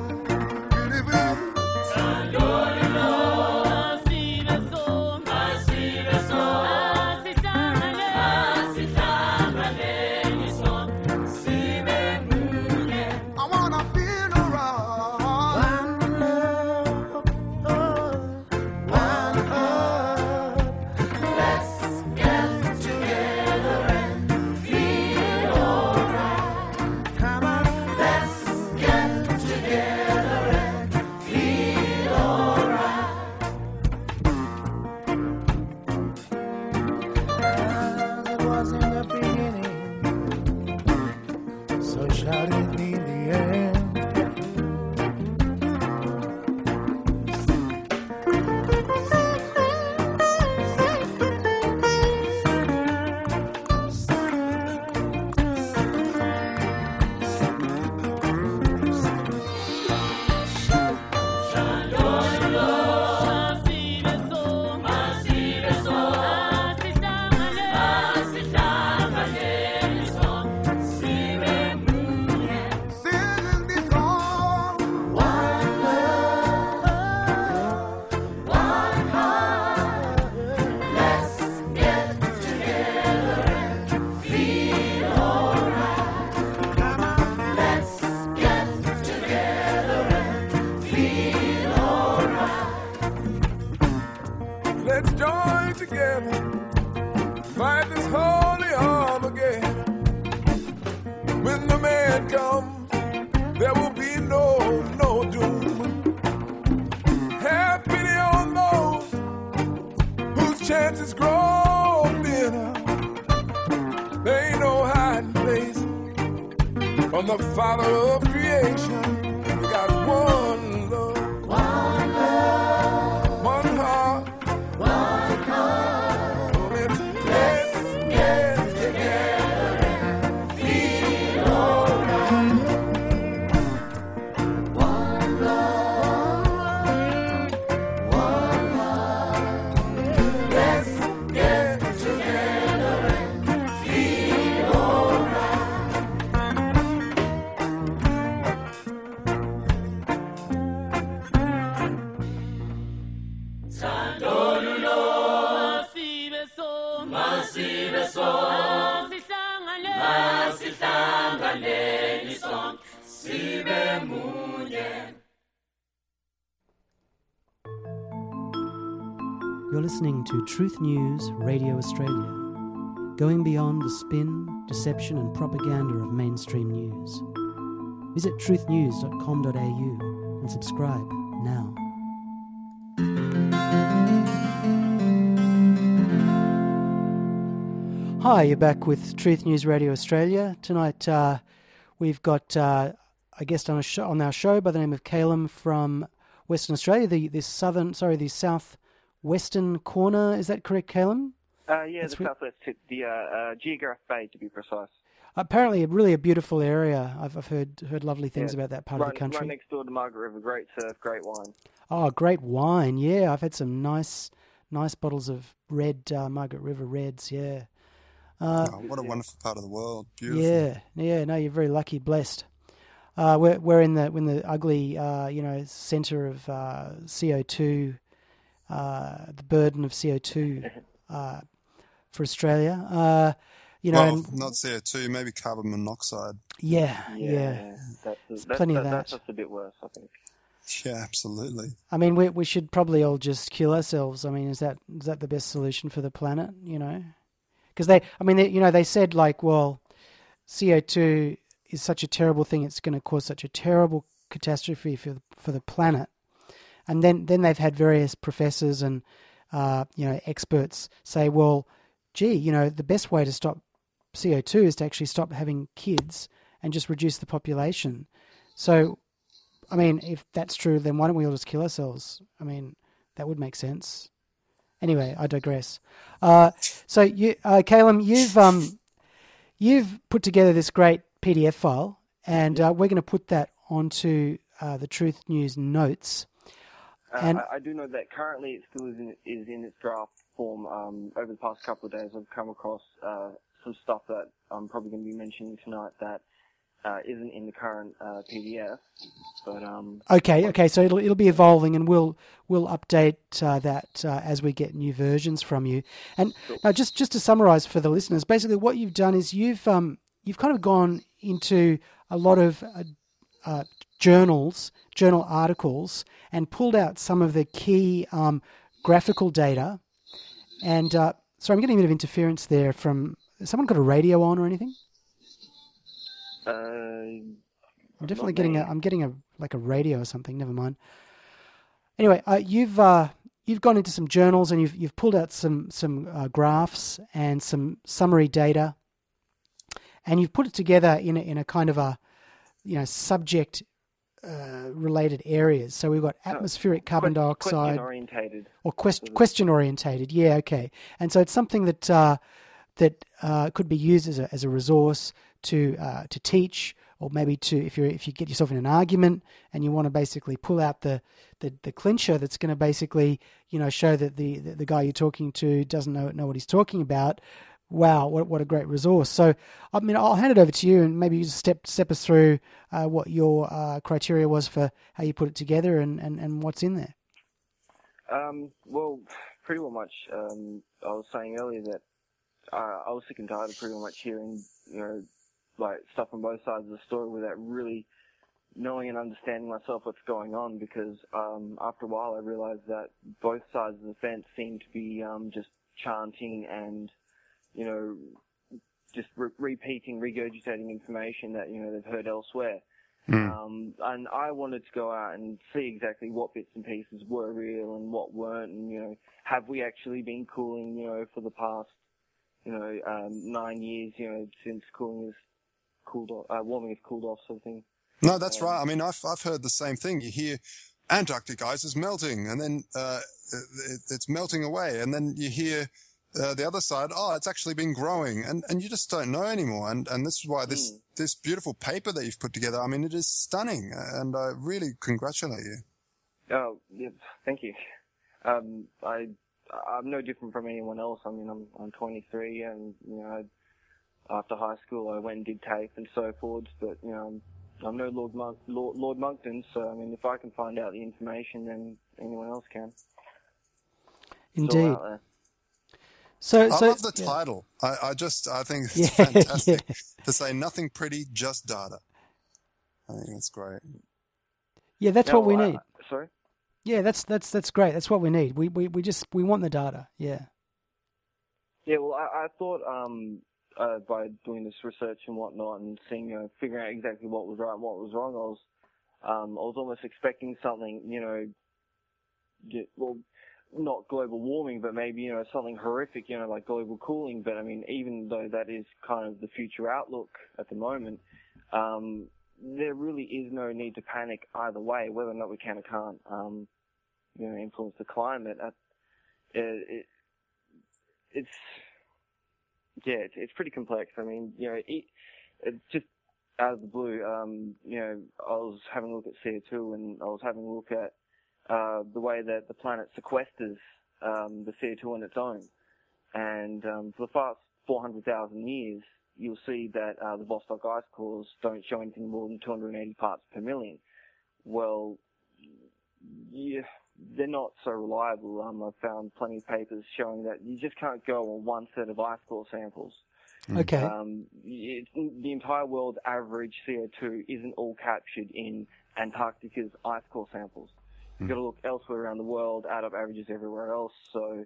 You're listening to Truth News Radio Australia, going beyond the spin, deception and propaganda of mainstream news. Visit truthnews.com.au and subscribe now. Hi, you're back with Truth News Radio Australia. Tonight we've got a guest on our show by the name of Calum from Western Australia, the southwestern corner. Is that correct, Calum? Yeah, the southwest tip, the Geograph Bay to be precise. Apparently, really a beautiful area. I've heard lovely things about that part of the country. Right next door to Margaret River, great surf, great wine. Oh, great wine! Yeah, I've had some nice bottles of red Margaret River Reds. Yeah. What a wonderful part of the world! Beautiful. Yeah. No, you're very lucky, blessed. We're in the ugly, centre of CO2, the burden of CO2 for Australia. Not CO2, maybe carbon monoxide. Yeah. That's plenty of that. That's just a bit worse, I think. Yeah, absolutely. I mean, we should probably all just kill ourselves. I mean, is that the best solution for the planet? Because they said like, well, CO2 is such a terrible thing. It's going to cause such a terrible catastrophe for the planet. And then they've had various professors and experts say, well, gee, the best way to stop CO2 is to actually stop having kids and just reduce the population. So, I mean, if that's true, then why don't we all just kill ourselves? I mean, that would make sense. Anyway, I digress. So, Calum, you've put together this great PDF file, and we're going to put that onto the Truth News notes. And I do know that currently it still is in its draft form. Over the past couple of days, I've come across some stuff that I'm probably going to be mentioning tonight that isn't in the current PDF. But okay, so it'll be evolving, and we'll update that as we get new versions from you. And now, just to summarise for the listeners, basically what you've done is you've kind of gone into a lot of journal articles and pulled out some of the key graphical data. And sorry, I'm getting a bit of interference there from someone. Got a radio on or anything? I'm definitely getting a radio or something. Never mind. Anyway, you've gone into some journals and you've pulled out some graphs and some summary data, and you've put it together in a kind of a subject related areas. So we've got atmospheric carbon dioxide, question orientated. Yeah, okay. And so it's something that could be used as a resource to teach, or maybe if you get yourself in an argument and you want to basically pull out the clincher that's going to basically show that the guy you're talking to doesn't know what he's talking about. Wow, what a great resource. So, I mean, I'll hand it over to you, and maybe you just step us through what your criteria was for how you put it together and what's in there. Well, pretty well much. I was saying earlier that I was sick and tired of pretty much hearing, like stuff on both sides of the story without really knowing and understanding myself what's going on. Because after a while, I realized that both sides of the fence seemed to be just chanting and just repeating, regurgitating information that, they've heard elsewhere. And I wanted to go out and see exactly what bits and pieces were real and what weren't, and, have we actually been cooling, for the past, 9 years, since warming has cooled off, sort of thing. No, that's right. I mean, I've heard the same thing. You hear Antarctic ice is melting, and then it's melting away, and then you hear the other side, it's actually been growing, and you just don't know anymore. And this is why this beautiful paper that you've put together, I mean, it is stunning, and I really congratulate you. Oh, yeah, thank you. I'm no different from anyone else. I mean, I'm 23, and after high school I went and did TAFE and so forth. But I'm no Lord Monkton, so I mean, if I can find out the information, then anyone else can. Indeed. I love the title. I think it's fantastic to say nothing pretty, just data. I think that's great. Yeah, that's what we need. Sorry? Yeah, that's great. That's what we need. We want the data. Yeah. Yeah, well, I thought by doing this research and whatnot and seeing, figuring out exactly what was right and what was wrong, I was almost expecting something, not global warming, but maybe, something horrific, like global cooling. But I mean, even though that is kind of the future outlook at the moment, there really is no need to panic either way, whether or not we can or can't, influence the climate. It's pretty complex. I mean, just out of the blue, I was having a look at CO2, and I was having a look at the way that the planet sequesters the CO2 on its own. And for the past 400,000 years, you'll see that the Vostok ice cores don't show anything more than 280 parts per million. Well, yeah, they're not so reliable. I've found plenty of papers showing that you just can't go on one set of ice core samples. Okay. The entire world average CO2 isn't all captured in Antarctica's ice core samples. You've got to look elsewhere around the world, add up averages everywhere else. So,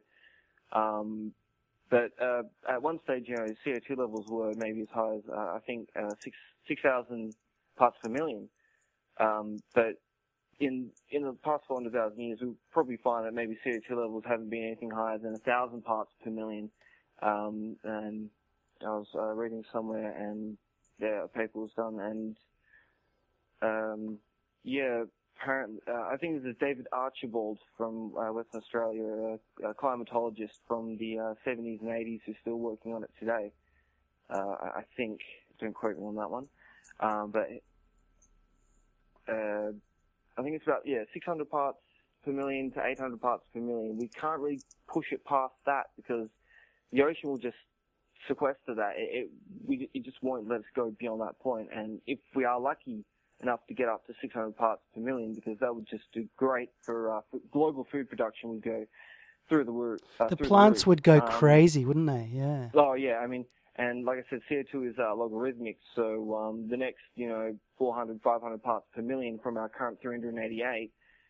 but at one stage, CO2 levels were maybe as high as I think 6,000 parts per million. But in the past 400,000 years, we'll probably find that maybe CO2 levels haven't been anything higher than 1,000 parts per million. And I was reading somewhere, and a paper was done, and apparently, I think this is David Archibald from Western Australia, a climatologist from the 70s and 80s who's still working on it today. I think, don't quote me on that one. But think it's about 600 parts per million to 800 parts per million. We can't really push it past that because the ocean will just sequester that. It just won't let us go beyond that point. And if we are lucky enough to get up to 600 parts per million, because that would just do great for global food production, would go through the roof. The plants would go crazy, wouldn't they? Yeah. Oh yeah, I mean, and like I said, CO2 is logarithmic, so the next 400, 500 parts per million from our current 388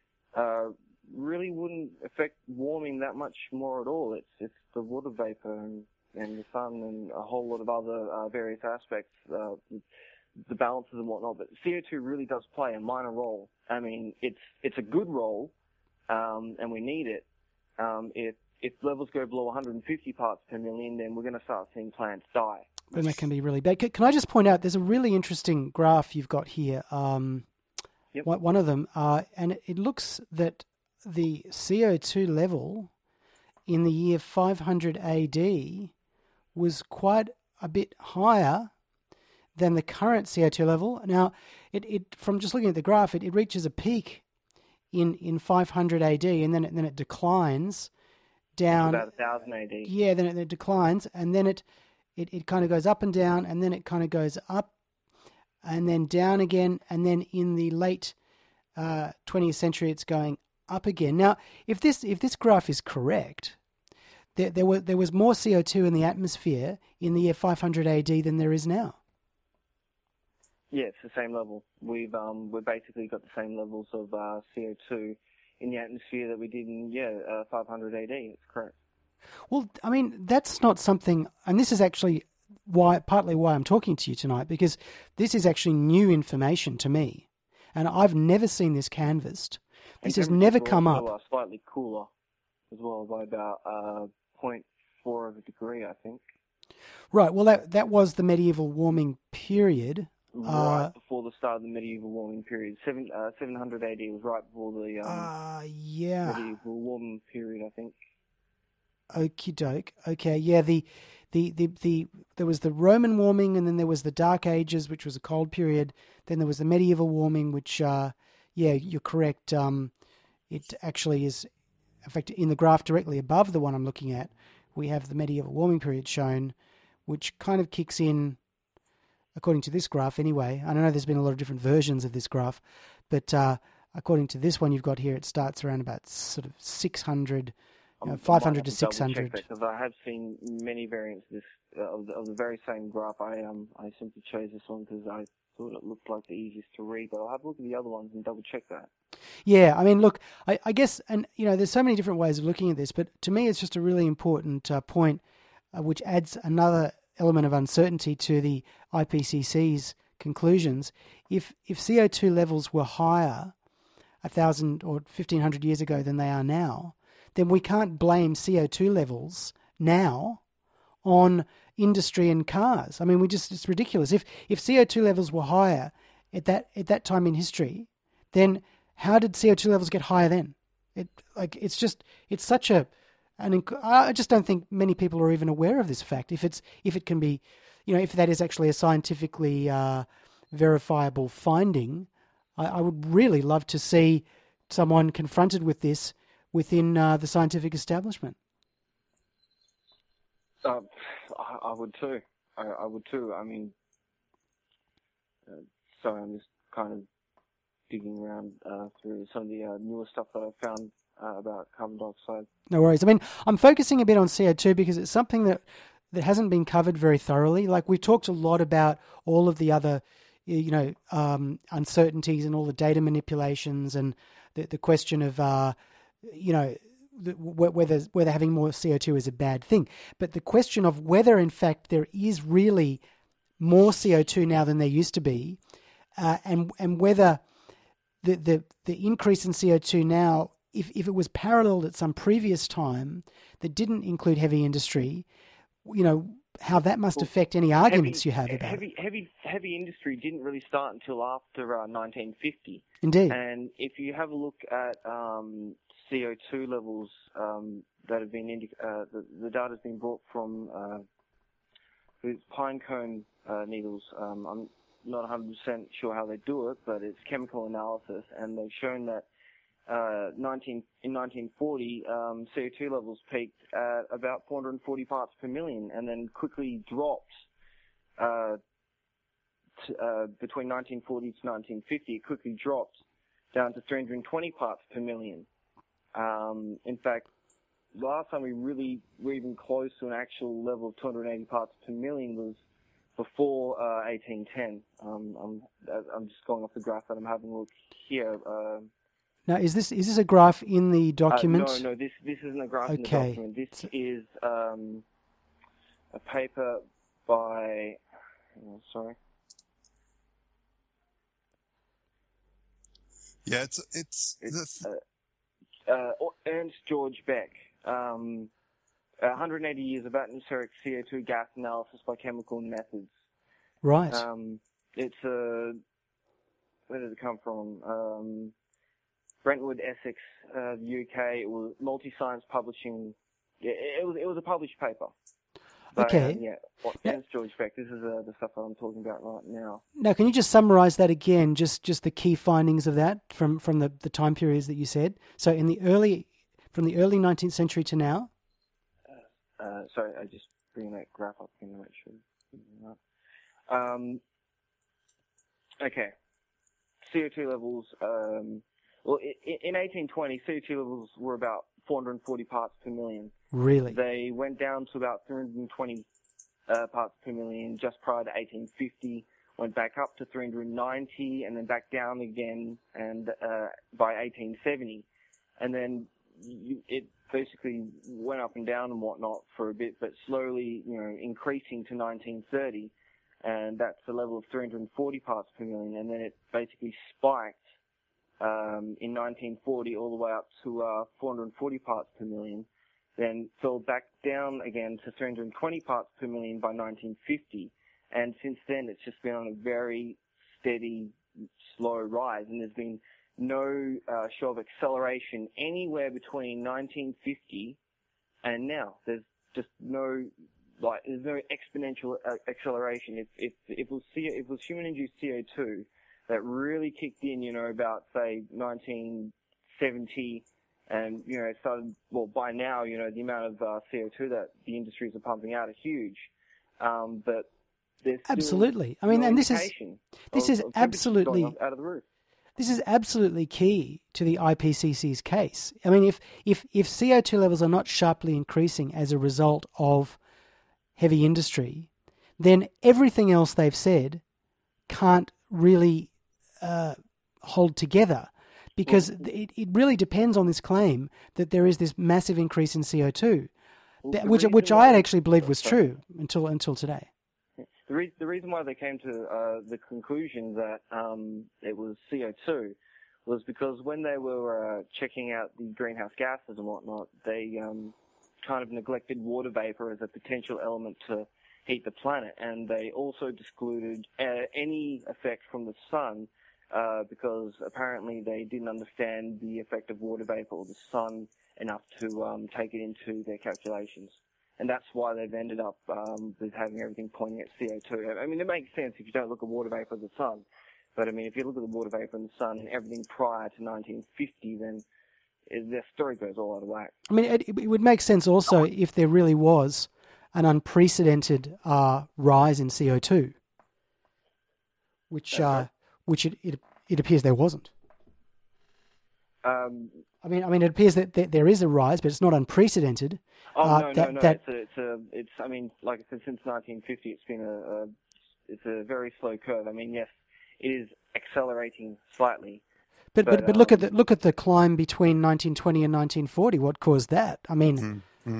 really wouldn't affect warming that much more at all. It's the water vapor and the sun and a whole lot of other various aspects, the balances and whatnot. But CO2 really does play a minor role. I mean, it's a good role, and we need it. If levels go below 150 parts per million, then we're going to start seeing plants die. Then that can be really bad. Can I just point out, there's a really interesting graph you've got here. Yep. One of them, and it looks that the CO2 level in the year 500 AD was quite a bit higher than the current CO2 level. Now, it from just looking at the graph, it reaches a peak in 500 AD, and then it declines down. About 1000 AD. Yeah, then it declines, and then it kind of goes up and down, and then it kind of goes up and then down again, and then in the late 20th century, it's going up again. Now, if this graph is correct, there was more CO2 in the atmosphere in the year 500 AD than there is now. Yeah, it's the same level. We've basically got the same levels of CO2 in the atmosphere that we did in 500 AD. It's correct. Well, I mean, that's not something, and this is actually partly why I'm talking to you tonight, because this is actually new information to me, and I've never seen this canvassed. This has never come up. Slightly cooler as well by about 0.4 of a degree, I think. Right. Well, that was the medieval warming period. Right before the start of the medieval warming period. 700 AD was right before the medieval warming period, I think. Okie doke. Okay, yeah. There was the Roman warming, and then there was the Dark Ages, which was a cold period. Then there was the medieval warming, which, you're correct. It actually is, in fact, in the graph directly above the one I'm looking at, we have the medieval warming period shown, which kind of kicks in, according to this graph anyway. I know there's been a lot of different versions of this graph, but according to this one you've got here, it starts around about sort of 600. 500 to 600. Because I have seen many variants of the very same graph. I simply chose this one because I thought it looked like the easiest to read, but I'll have a look at the other ones and double check that. Yeah, I mean, look, I guess, and there's so many different ways of looking at this, but to me it's just a really important point, which adds another element of uncertainty to the IPCC's conclusions. If CO2 levels were higher 1,000 or 1,500 years ago than they are now, then we can't blame CO2 levels now on industry and cars. I mean, it's ridiculous. If CO2 levels were higher at that time in history, then how did CO2 levels get higher then? I just don't think many people are even aware of this fact. If it can be, if that is actually a scientifically verifiable finding, I would really love to see someone confronted with this within the scientific establishment. I would too. I would too. I mean, sorry, I'm just kind of digging around through some of the newer stuff that I found about carbon dioxide. No worries. I mean, I'm focusing a bit on CO2 because it's something that hasn't been covered very thoroughly. Like, we've talked a lot about all of the other, uncertainties and all the data manipulations and the question of, whether having more CO2 is a bad thing. But the question of whether, in fact, there is really more CO2 now than there used to be, and whether the increase in CO2 now, if it was paralleled at some previous time that didn't include heavy industry, how that must affect any arguments you have about it. Heavy industry didn't really start until after 1950. Indeed. And if you have a look at CO2 levels that have been the data has been brought from pine cone needles. I'm not 100% sure how they do it, but it's chemical analysis, and they've shown that in 1940, CO2 levels peaked at about 440 parts per million, and then quickly dropped between 1940 to 1950. It quickly dropped down to 320 parts per million. In fact, last time we really were even close to an actual level of 280 parts per million was before 1810. I'm just going off the graph that I'm having a look here. Now, is this a graph in the document? No, this isn't a graph in the document. This is a paper by. Yeah, it's Ernst George Beck. 180 years of atmospheric CO2 gas analysis by chemical methods. Right. It's where did it come from? Brentwood, Essex, the UK. It was Multi-Science Publishing. It was a published paper. But, okay. Ernst George Beck. This is the stuff that I'm talking about right now. Now, can you just summarise that again? Just the key findings of that from the time periods that you said. So from the early 19th century to now. Sorry, I just bring that graph up again to make sure. Okay. CO2 levels. Well, in 1820, CO2 levels were about 440 parts per million. Really? They went down to about 320 parts per million just prior to 1850, went back up to 390, and then back down again and by 1870. And then it basically went up and down and whatnot for a bit, but slowly, increasing to 1930, and that's the level of 340 parts per million, and then it basically spiked in 1940 all the way up to 440 parts per million, then fell back down again to 320 parts per million by 1950, and since then it's just been on a very steady, slow rise, and there's been no show of acceleration anywhere between 1950 and now. There's just there's no exponential acceleration. If it was human-induced CO2 that really kicked in, about say 1970, and it started. Well, by now, the amount of CO2 that the industries are pumping out are huge, but there's still absolutely. I mean, no and this is absolutely going out of the roof. This is absolutely key to the IPCC's case. I mean, if CO2 levels are not sharply increasing as a result of heavy industry, then everything else they've said can't really hold together, because it really depends on this claim that there is this massive increase in CO2, which I had actually believed was true until today. The reason why they came to the conclusion that it was CO2 was because when they were checking out the greenhouse gases and whatnot, they kind of neglected water vapor as a potential element to heat the planet, and they also excluded any effect from the sun because apparently they didn't understand the effect of water vapor or the sun enough to take it into their calculations. And that's why they've ended up with having everything pointing at CO2. I mean, it makes sense if you don't look at water vapor of the sun. But, I mean, if you look at the water vapor in the sun and everything prior to 1950, then their story goes all out of whack. I mean, it would make sense also if there really was an unprecedented rise in CO2, which it appears there wasn't. I mean, it appears that there is a rise, but it's not unprecedented. No. It's. I mean, like I said, since 1950, it's been a very slow curve. I mean, yes, it is accelerating slightly. But look at the climb between 1920 and 1940. What caused that? I mean,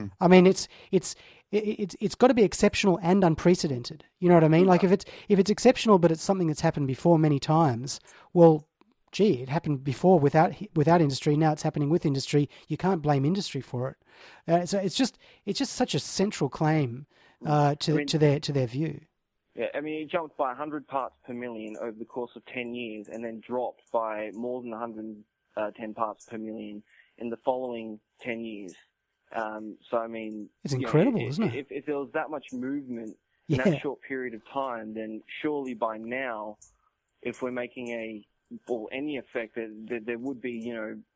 it's got to be exceptional and unprecedented. You know what I mean? Like if it's exceptional, but it's something that's happened before many times. Well, gee, it happened before without industry. Now it's happening with industry. You can't blame industry for it. So it's just such a central claim to their view. Yeah, I mean, it jumped by 100 parts per million over the course of 10 years, and then dropped by more than 110 parts per million in the following 10 years. So I mean, it's incredible, isn't it? If there was that much movement in that short period of time, then surely by now, if we're making any effect, there would be,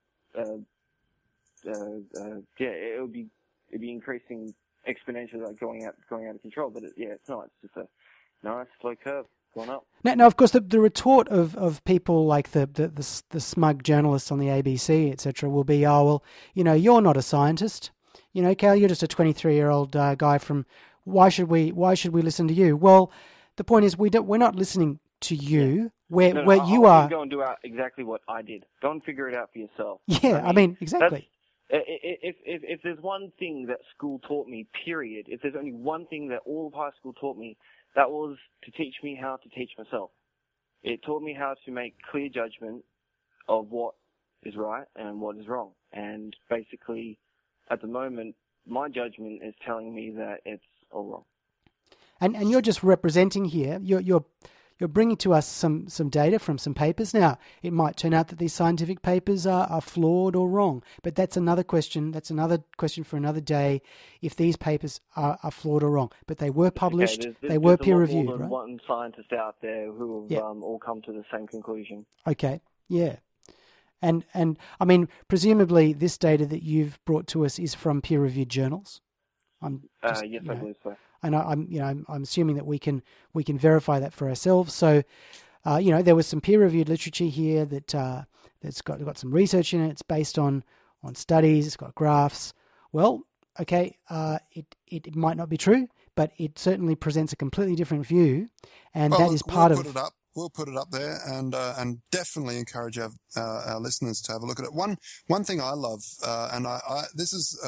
it'd be increasing exponentially, like going out of control. But it's not. It's just a nice slow curve going up. Now, of course, the retort of people like the smug journalists on the ABC, etc., will be, oh well, you're not a scientist. Cal, you're just a 23-year-old guy from. Why should we listen to you? Well, the point is we're not listening to you. Where you are. Go and do exactly what I did. Go and figure it out for yourself. Yeah, I mean exactly. If there's one thing that school taught me, period, if there's only one thing that all of high school taught me, that was to teach me how to teach myself. It taught me how to make clear judgment of what is right and what is wrong. And basically, at the moment, my judgment is telling me that it's all wrong. And you're just representing here. You're bringing to us some data from some papers. Now, it might turn out that these scientific papers are flawed or wrong, but that's another question. That's another question for another day, if these papers are flawed or wrong. But they were published, they were peer-reviewed, There's right? one scientist out there who have all come to the same conclusion. Okay, yeah. And I mean, presumably this data that you've brought to us is from peer-reviewed journals? Yes, I believe so. And I'm assuming that we can verify that for ourselves. So, there was some peer-reviewed literature here that's got some research in it. It's based on studies. It's got graphs. Well, okay, it might not be true, but it certainly presents a completely different view, and that is part of. We'll put it up there, and definitely encourage our listeners to have a look at it. One thing I love, and this is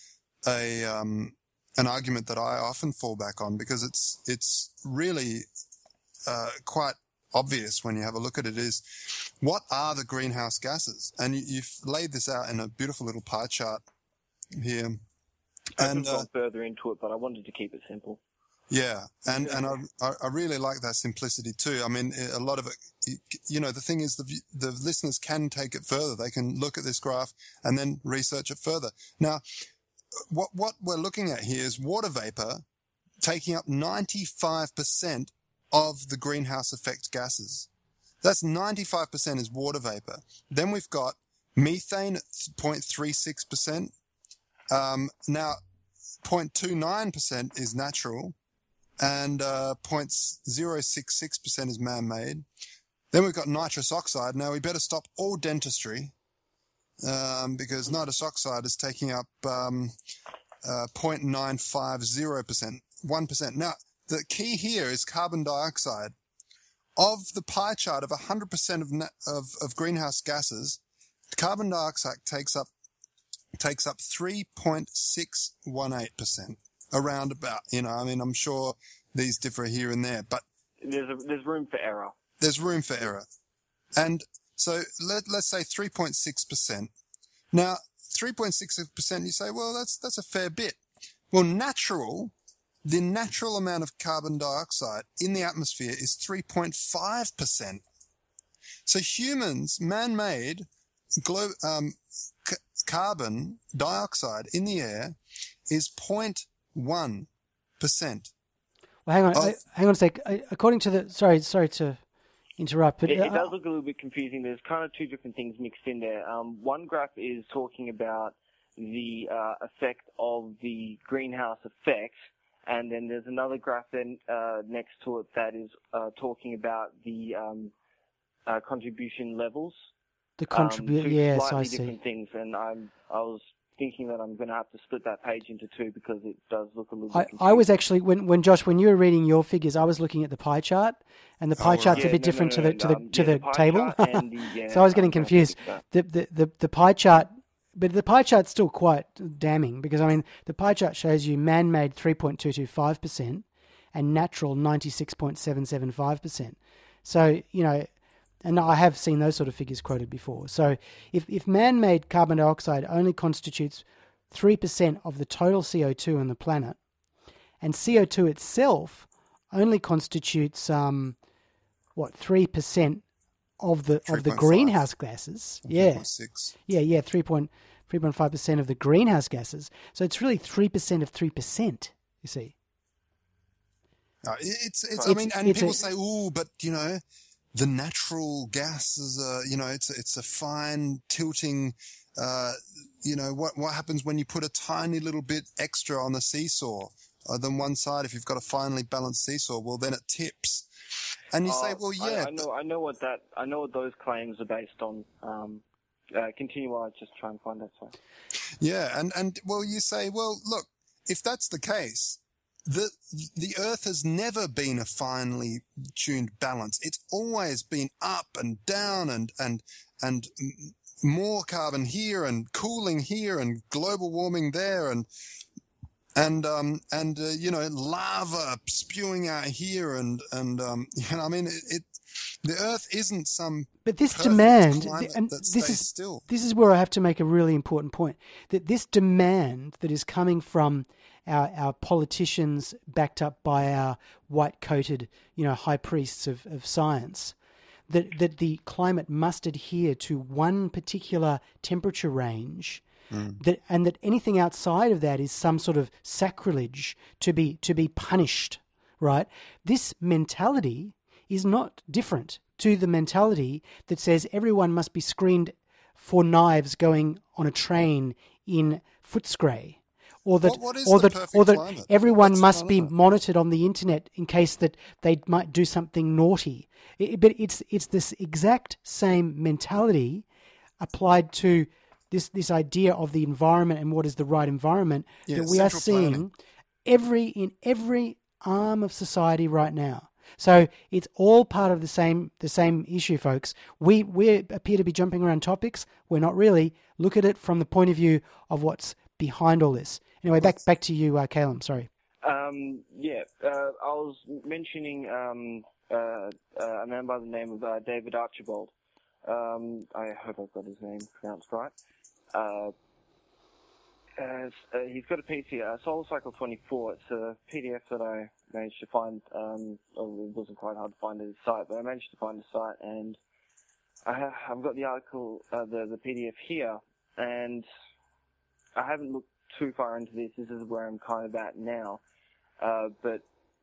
an argument that I often fall back on, because it's really quite obvious when you have a look at it, is what are the greenhouse gases? And you've laid this out in a beautiful little pie chart here. I haven't gone further into it, but I wanted to keep it simple. Yeah, and I really like that simplicity too. I mean, a lot of it, the thing is the listeners can take it further. They can look at this graph and then research it further. Now, what we're looking at here is water vapor taking up 95% of the greenhouse effect gases. That's 95% is water vapor. Then we've got methane at 0.36%. Now, 0.29% is natural, and 0.066% is man-made. Then we've got nitrous oxide. Now, we better stop all dentistry, because nitrous oxide is taking up 0.950%, 1%. Now, the key here is carbon dioxide. Of the pie chart of 100% of greenhouse gases, carbon dioxide takes up 3.618%, around about. I'm sure these differ here and there, but there's room for error. There's room for error, and so let's say 3.6%. Now, 3.6%, you say, well, that's a fair bit. Well, the natural amount of carbon dioxide in the atmosphere is 3.5%. So humans, man-made, carbon dioxide in the air is 0.1%. Well, hang on a sec. According to the sorry to interrupt, but it does look a little bit confusing. There's kind of two different things mixed in there. One graph is talking about the effect of the greenhouse effect, and then there's another graph then next to it that is talking about the contribution levels. The contribution, yes, I see. Different things, and I was thinking that I'm going to have to split that page into two, because it does look a little bit confusing. I was actually, when Josh, when you were reading your figures, I was looking at the pie chart, and the pie chart's a bit different to the table. So I was getting confused. The pie chart, but the pie chart's still quite damning, because I mean the pie chart shows you man-made 3.225% and natural 96.775%. So and I have seen those sort of figures quoted before. So if man-made carbon dioxide only constitutes 3% of the total CO2 on the planet, and CO2 itself only constitutes 3% of the greenhouse gases. 3.6. Yeah, 3.5% of the greenhouse gases. So it's really 3% of 3%, you see. I mean, and people say, "Oh, but the natural gas is it's a fine tilting. What happens when you put a tiny little bit extra on the seesaw than one side? If you've got a finely balanced seesaw, well, then it tips." And you say, "Well, yeah." I know what those claims are based on. Continue while I just try and find that. Sorry. Yeah, and well, you say, well, look, if that's the case, the Earth has never been a finely tuned balance. It's always been up and down and more carbon here and cooling here and global warming there and lava spewing out here and I mean the Earth isn't some but this demand and still. This is where I have to make a really important point, that this demand that is coming from our politicians backed up by our white-coated high priests of science, that the climate must adhere to one particular temperature range, and that anything outside of that is some sort of sacrilege to be punished, right? This mentality is not different to the mentality that says everyone must be screened for knives going on a train in Footscray, or that everyone must be monitored on the internet in case that they might do something naughty. But it's this exact same mentality applied to this idea of the environment and what is the right environment that we are seeing in every arm of society right now. So it's all part of the same issue, folks. We appear to be jumping around topics. We're not really. Look at it from the point of view of what's behind all this. Anyway, back to you, Calum. Sorry. I was mentioning a man by the name of David Archibald. I hope I've got his name pronounced right. He's got a piece here, Solar Cycle 24. It's a PDF that I managed to find. It wasn't quite hard to find at his site, but I managed to find the site, and I've got the article, the PDF here, and I haven't looked too far into this. This is where I'm kind of at now. But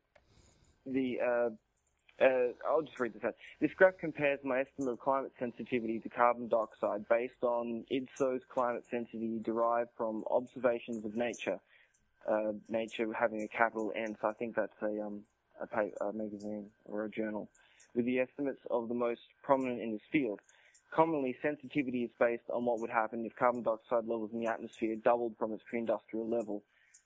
I'll just read this out. This graph compares my estimate of climate sensitivity to carbon dioxide based on IDSO's climate sensitivity derived from observations of nature. Nature having a capital N, so I think that's a magazine or a journal, with the estimates of the most prominent in this field. Commonly, sensitivity is based on what would happen if carbon dioxide levels in the atmosphere doubled from its pre-industrial level.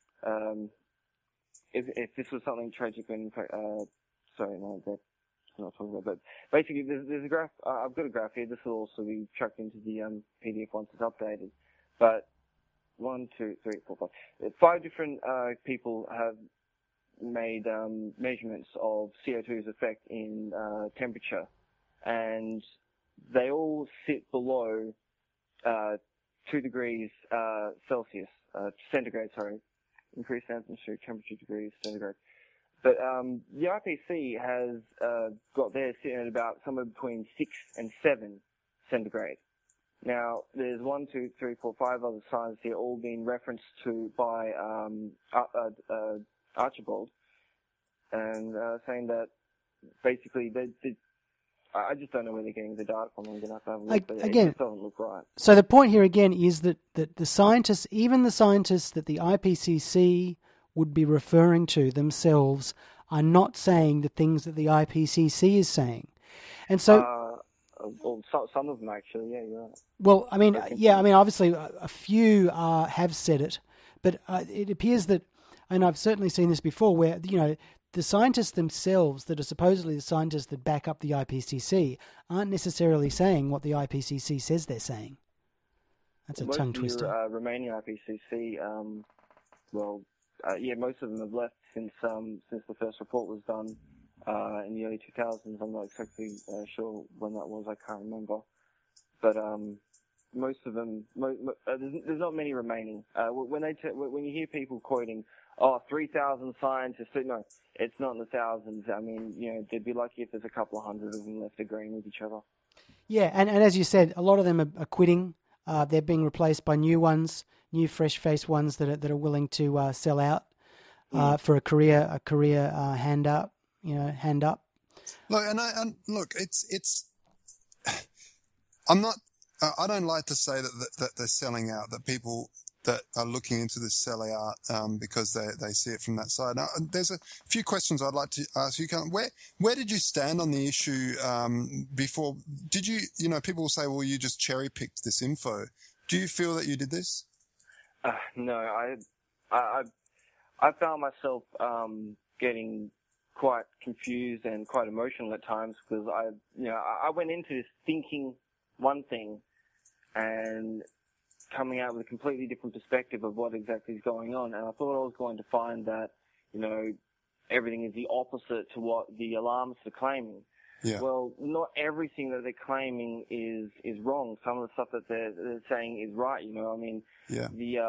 If this was something tragic, sorry, no, that's not talking about. But basically, there's a graph. I've got a graph here. This will also be chucked into the PDF once it's updated. But 1, 2, 3, 4, 5. 5 different people have made measurements of CO2's effect in temperature, and they all sit below 2 degrees Celsius, centigrade. Sorry, increased atmospheric temperature degrees centigrade. But the IPC has got theirs sitting at about somewhere between 6 and 7 centigrade. Now, there's 1, 2, 3, 4, 5 other scientists here, all being referenced to by Archibald, and saying that basically I just don't know where they're getting the data from. I'm going to have a look, but it just doesn't look right. So the point here again is that the scientists, even the scientists that the IPCC would be referring to themselves, are not saying the things that the IPCC is saying. And so... some of them actually, yeah, you're right. Well, I mean, obviously a few have said it, but it appears that, and I've certainly seen this before, where, the scientists themselves that are supposedly the scientists that back up the IPCC aren't necessarily saying what the IPCC says they're saying. That's a tongue twister. Romanian IPCC, most of them have left since the first report was done in the early 2000s. I'm not exactly sure when that was. I can't remember. But most of them, there's not many remaining. When you hear people quoting, 3,000 scientists, no, it's not in the thousands. I mean, they'd be lucky if there's a couple of hundred of them left agreeing with each other. Yeah, and as you said, a lot of them are quitting. They're being replaced by new ones, new fresh-faced ones that are willing to sell out. for a career hand up. Look, and look, it's. I'm not. I don't like to say that they're selling out. That people that are looking into this selling out because they see it from that side. Now, there's a few questions I'd like to ask you. Where did you stand on the issue before? Did you? People will say, well, you just cherry picked this info. Do you feel that you did this? No, I found myself getting quite confused and quite emotional at times because I went into this thinking one thing and coming out with a completely different perspective of what exactly is going on. And I thought I was going to find that, everything is the opposite to what the alarmists are claiming. Yeah. Well, not everything that they're claiming is wrong. Some of the stuff that they're saying is right. Yeah.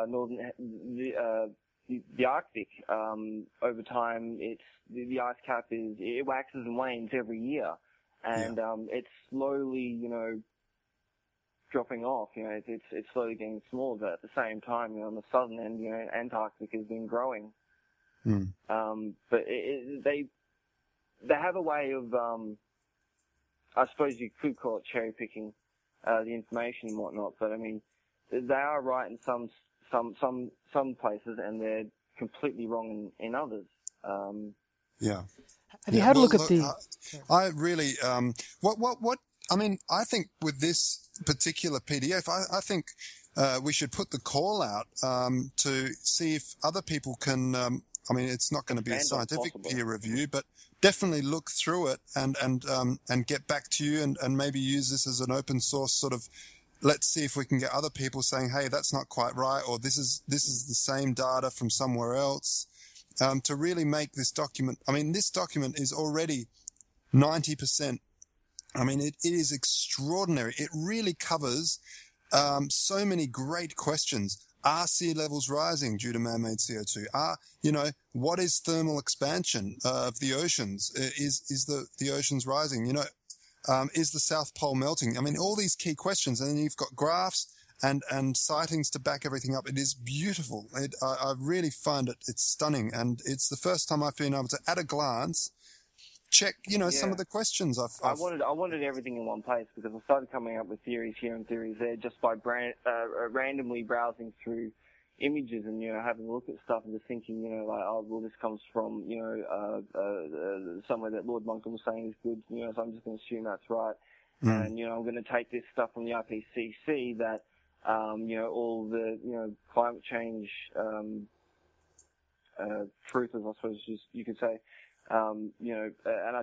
The Arctic, over time, the ice cap it waxes and wanes every year, and it's slowly, dropping off. It's slowly getting smaller, but at the same time, on the southern end, Antarctic has been growing. Mm. But they have a way of, I suppose you could call it cherry picking the information and whatnot. But I mean, they are right in some places, and they're completely wrong in others. Yeah. Have you had a look at I really, I think with this particular PDF, I think we should put the call out to see if other people can. It's not going to be a scientific peer review, but definitely look through it and get back to you and maybe use this as an open source sort of. Let's see if we can get other people saying, "Hey, that's not quite right," or "This is the same data from somewhere else," to really make this document. This document is already 90%. It is extraordinary. It really covers so many great questions. Are sea levels rising due to man-made CO2? What is thermal expansion of the oceans? Is the oceans rising? Is the South Pole melting? All these key questions, and then you've got graphs and sightings to back everything up. It is beautiful. I really find it's stunning, and it's the first time I've been able to, at a glance, check, some of the questions I wanted everything in one place because I started coming up with theories here and theories there just by randomly browsing through images and, having a look at stuff and just thinking, this comes from, somewhere that Lord Monckton was saying is good, so I'm just going to assume that's right. Mm. And, I'm going to take this stuff from the IPCC that, all the, climate change, truthers, I suppose you could say, and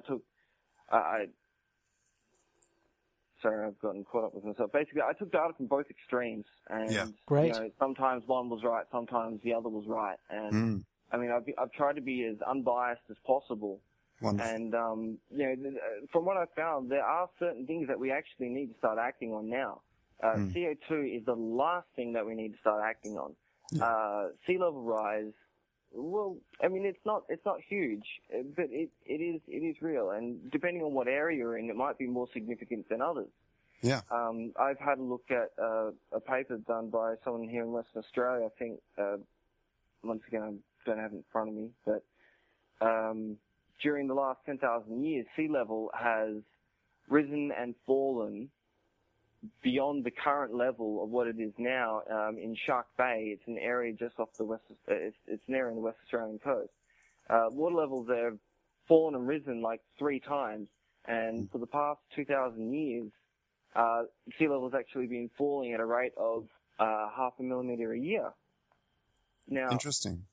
sorry, I've gotten caught up with myself. Basically, I took data from both extremes, and Great. Sometimes one was right, sometimes the other was right, and I've tried to be as unbiased as possible. Wonderful. And from what I found, there are certain things that we actually need to start acting on now. CO2 is the last thing that we need to start acting on. Yeah. Sea level rise. Well, it's not huge, but it is real, and depending on what area you're in, it might be more significant than others. Yeah. I've had a look at a paper done by someone here in Western Australia. I think once again I don't have it in front of me, but during the last 10,000 years, sea level has risen and fallen beyond the current level of what it is now in Shark Bay. It's an area just off the west. It's an area in the West Australian coast. Water levels there have fallen and risen like 3 times, and for the past 2,000 years, sea level's actually been falling at a rate of 0.5 millimeter a year. Now, interesting.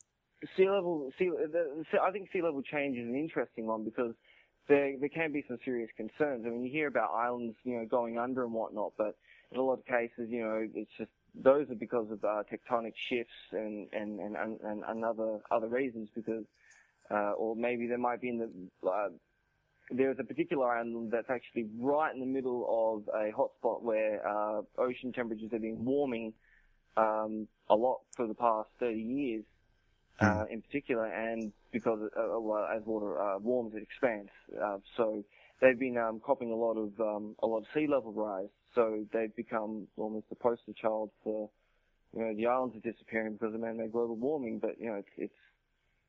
I think sea level change is an interesting one because there can be some serious concerns. You hear about islands, going under and whatnot, but in a lot of cases, it's just those are because of tectonic shifts and other reasons because, or maybe there might be there's a particular island that's actually right in the middle of a hotspot where ocean temperatures have been warming a lot for the past 30 years. In particular, and because as water warms, it expands. So they've been copping a lot of sea level rise. So they've become almost the poster child for the islands are disappearing because of man-made global warming. But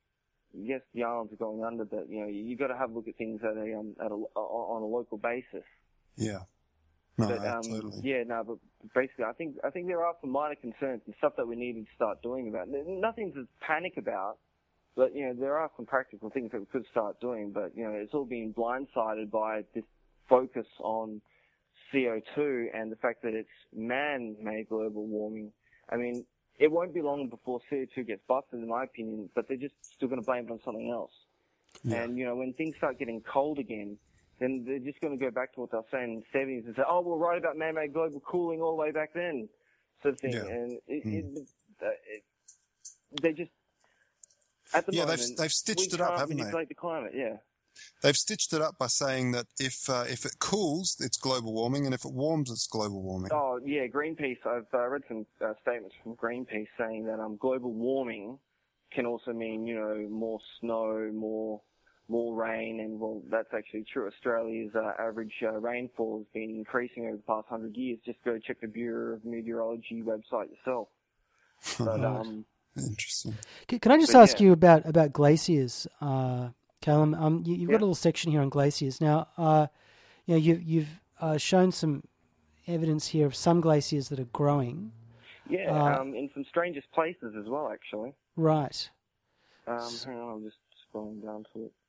yes, the islands are going under, but you got to have a look at things on a local basis. Yeah. No, But totally. but basically, I think there are some minor concerns and stuff that we need to start doing about. Nothing to panic about, but there are some practical things that we could start doing. But it's all being blindsided by this focus on CO2 and the fact that it's man-made global warming. I mean, it won't be long before CO2 gets busted, in my opinion, but they're just still going to blame it on something else. Yeah. And when things start getting cold again, then they're just going to go back to what they were saying in the 70s and say, oh, we're right about man-made global cooling all the way back then, sort of thing. Yeah. And they just, at the moment, they've stitched it up, haven't they? manipulate the climate, yeah. They've stitched it up by saying that if it cools, it's global warming, and if it warms, it's global warming. Oh, yeah, Greenpeace. I've read some statements from Greenpeace saying that global warming can also mean, more snow, more rain, and, well, that's actually true. Australia's average rainfall has been increasing over the past 100 years. Just go check the Bureau of Meteorology website yourself. But, Interesting. Can I just ask you about glaciers, Callum? You've got a little section here on glaciers. Now, you've shown some evidence here of some glaciers that are growing. Yeah, in some strangest places as well, actually. Right. Hang on, I'm just scrolling down to it.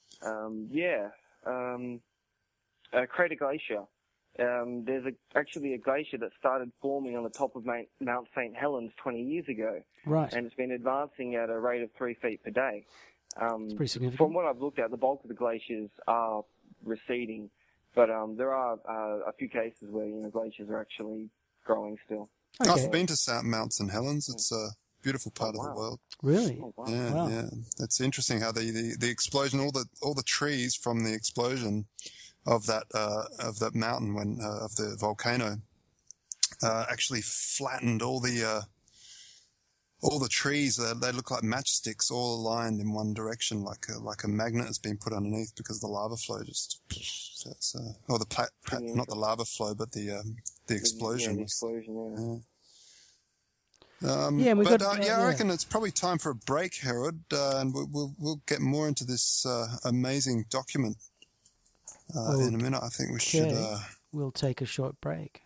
Crater Glacier. There's actually a glacier that started forming on the top of Mount St. Helens 20 years ago. Right. And it's been advancing at a rate of 3 feet per day. It's pretty significant. From what I've looked at, the bulk of the glaciers are receding, but there are a few cases where glaciers are actually growing still. Okay. I've been to Mount St. Helens. It's a beautiful part of the world. Really? Oh, wow. Yeah, Wow. yeah. It's interesting how the explosion, all the trees from the explosion of that mountain of the volcano actually flattened all the trees. They look like matchsticks, all aligned in one direction, like a magnet has been put underneath because the lava flow just. Or not the lava flow, but the explosion. Yeah, the explosion. I reckon it's probably time for a break, Herod, and we'll get more into this amazing document in a minute. I think we should. We'll take a short break.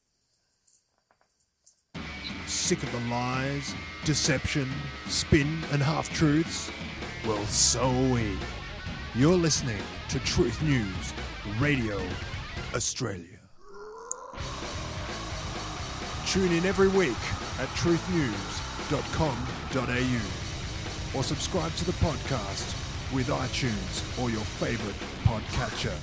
Sick of the lies, deception, spin and half-truths? Well, so are we. You're listening to Truth News Radio Australia. Tune in every week at truthnews.com.au or subscribe to the podcast with iTunes or your favourite podcatcher.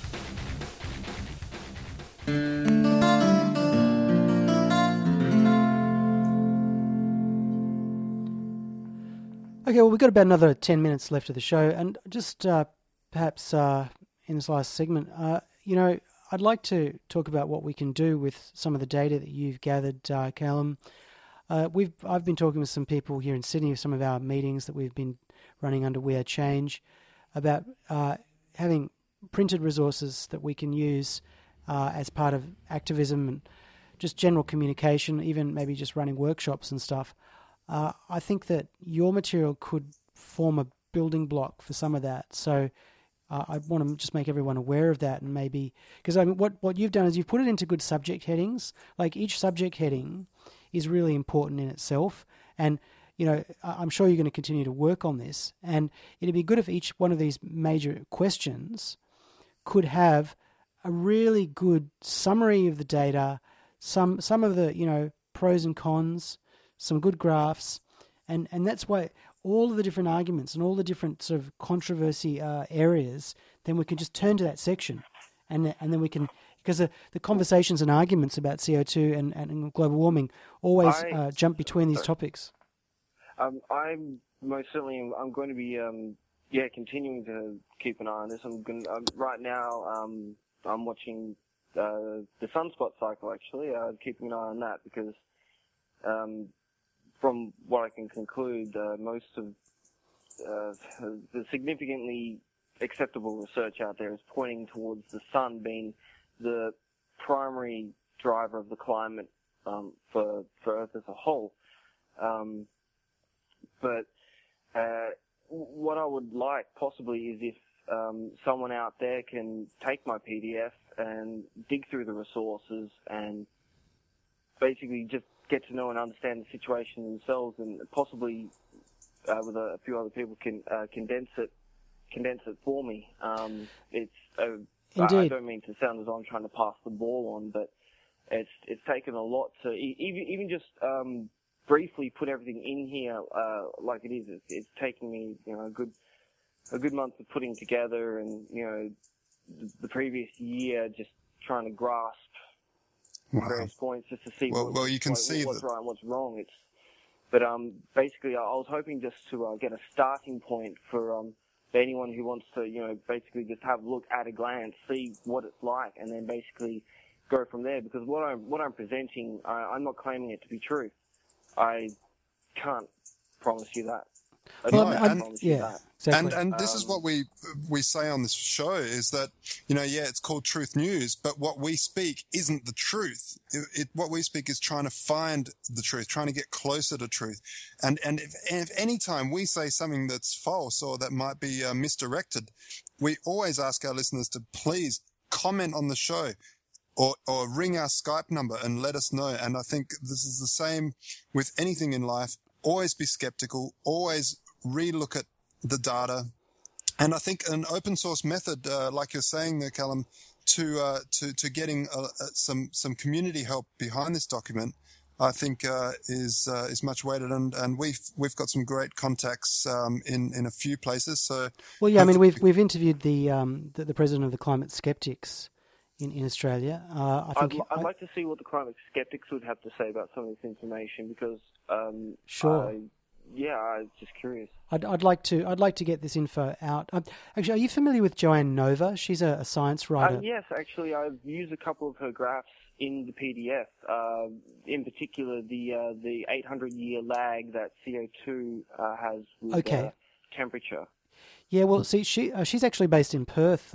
Okay, well, we've got about another 10 minutes left of the show, and just perhaps in this last segment, I'd like to talk about what we can do with some of the data that you've gathered, Callum. I've been talking with some people here in Sydney, some of our meetings that we've been running under We Are Change, about having printed resources that we can use as part of activism and just general communication, even maybe just running workshops and stuff. I think that your material could form a building block for some of that. So I want to just make everyone aware of that, and maybe because what you've done is you've put it into good subject headings. Like each subject heading is really important in itself, and I'm sure you're going to continue to work on this. And it'd be good if each one of these major questions could have a really good summary of the data, some of the pros and cons, some good graphs, and that's why all of the different arguments and all the different sort of controversy areas, then we can just turn to that section, and then we can, because the conversations and arguments about CO2 and global warming always jump between these topics. I'm most certainly I'm going to be continuing to keep an eye on this. Right now I'm watching the sunspot cycle, actually, keeping an eye on that, because from what I can conclude, most of the significantly acceptable research out there is pointing towards the sun being the primary driver of the climate for Earth as a whole. But what I would like possibly is if someone out there can take my PDF and dig through the resources and basically just get to know and understand the situation themselves, and possibly with a few other people can condense it for me. I don't mean to sound as though I'm trying to pass the ball on, but it's taken a lot to even just briefly put everything in here like it is. It's taking me a good month of putting together, and the previous year just trying to grasp various points just to see what's right and what's wrong. Basically I was hoping just to get a starting point for anyone who wants to basically just have a look at a glance, see what it's like, and then basically go from there. Because what I'm presenting, I'm not claiming it to be true. I can't promise you that. Exactly. And this is what we say on this show is that, it's called Truth News, but what we speak isn't the truth. What we speak is trying to find the truth, trying to get closer to truth. And if any time we say something that's false or that might be misdirected, we always ask our listeners to please comment on the show or ring our Skype number and let us know. And I think this is the same with anything in life. Always be skeptical, always relook at the data. And I think an open source method, like you're saying there, Callum, to getting some community help behind this document, I think is much weighted. And we've got some great contacts in a few places. So we've interviewed the president of the Climate Skeptics in Australia. I'd like to see what the Climate Skeptics would have to say about some of this information, because sure. I'm just curious. I'd like to get this info out. Actually, are you familiar with Joanne Nova? She's a science writer. Yes, actually, I've used a couple of her graphs in the PDF. In particular, the 800-year lag that CO2 has with temperature. Yeah, well, see, she's actually based in Perth.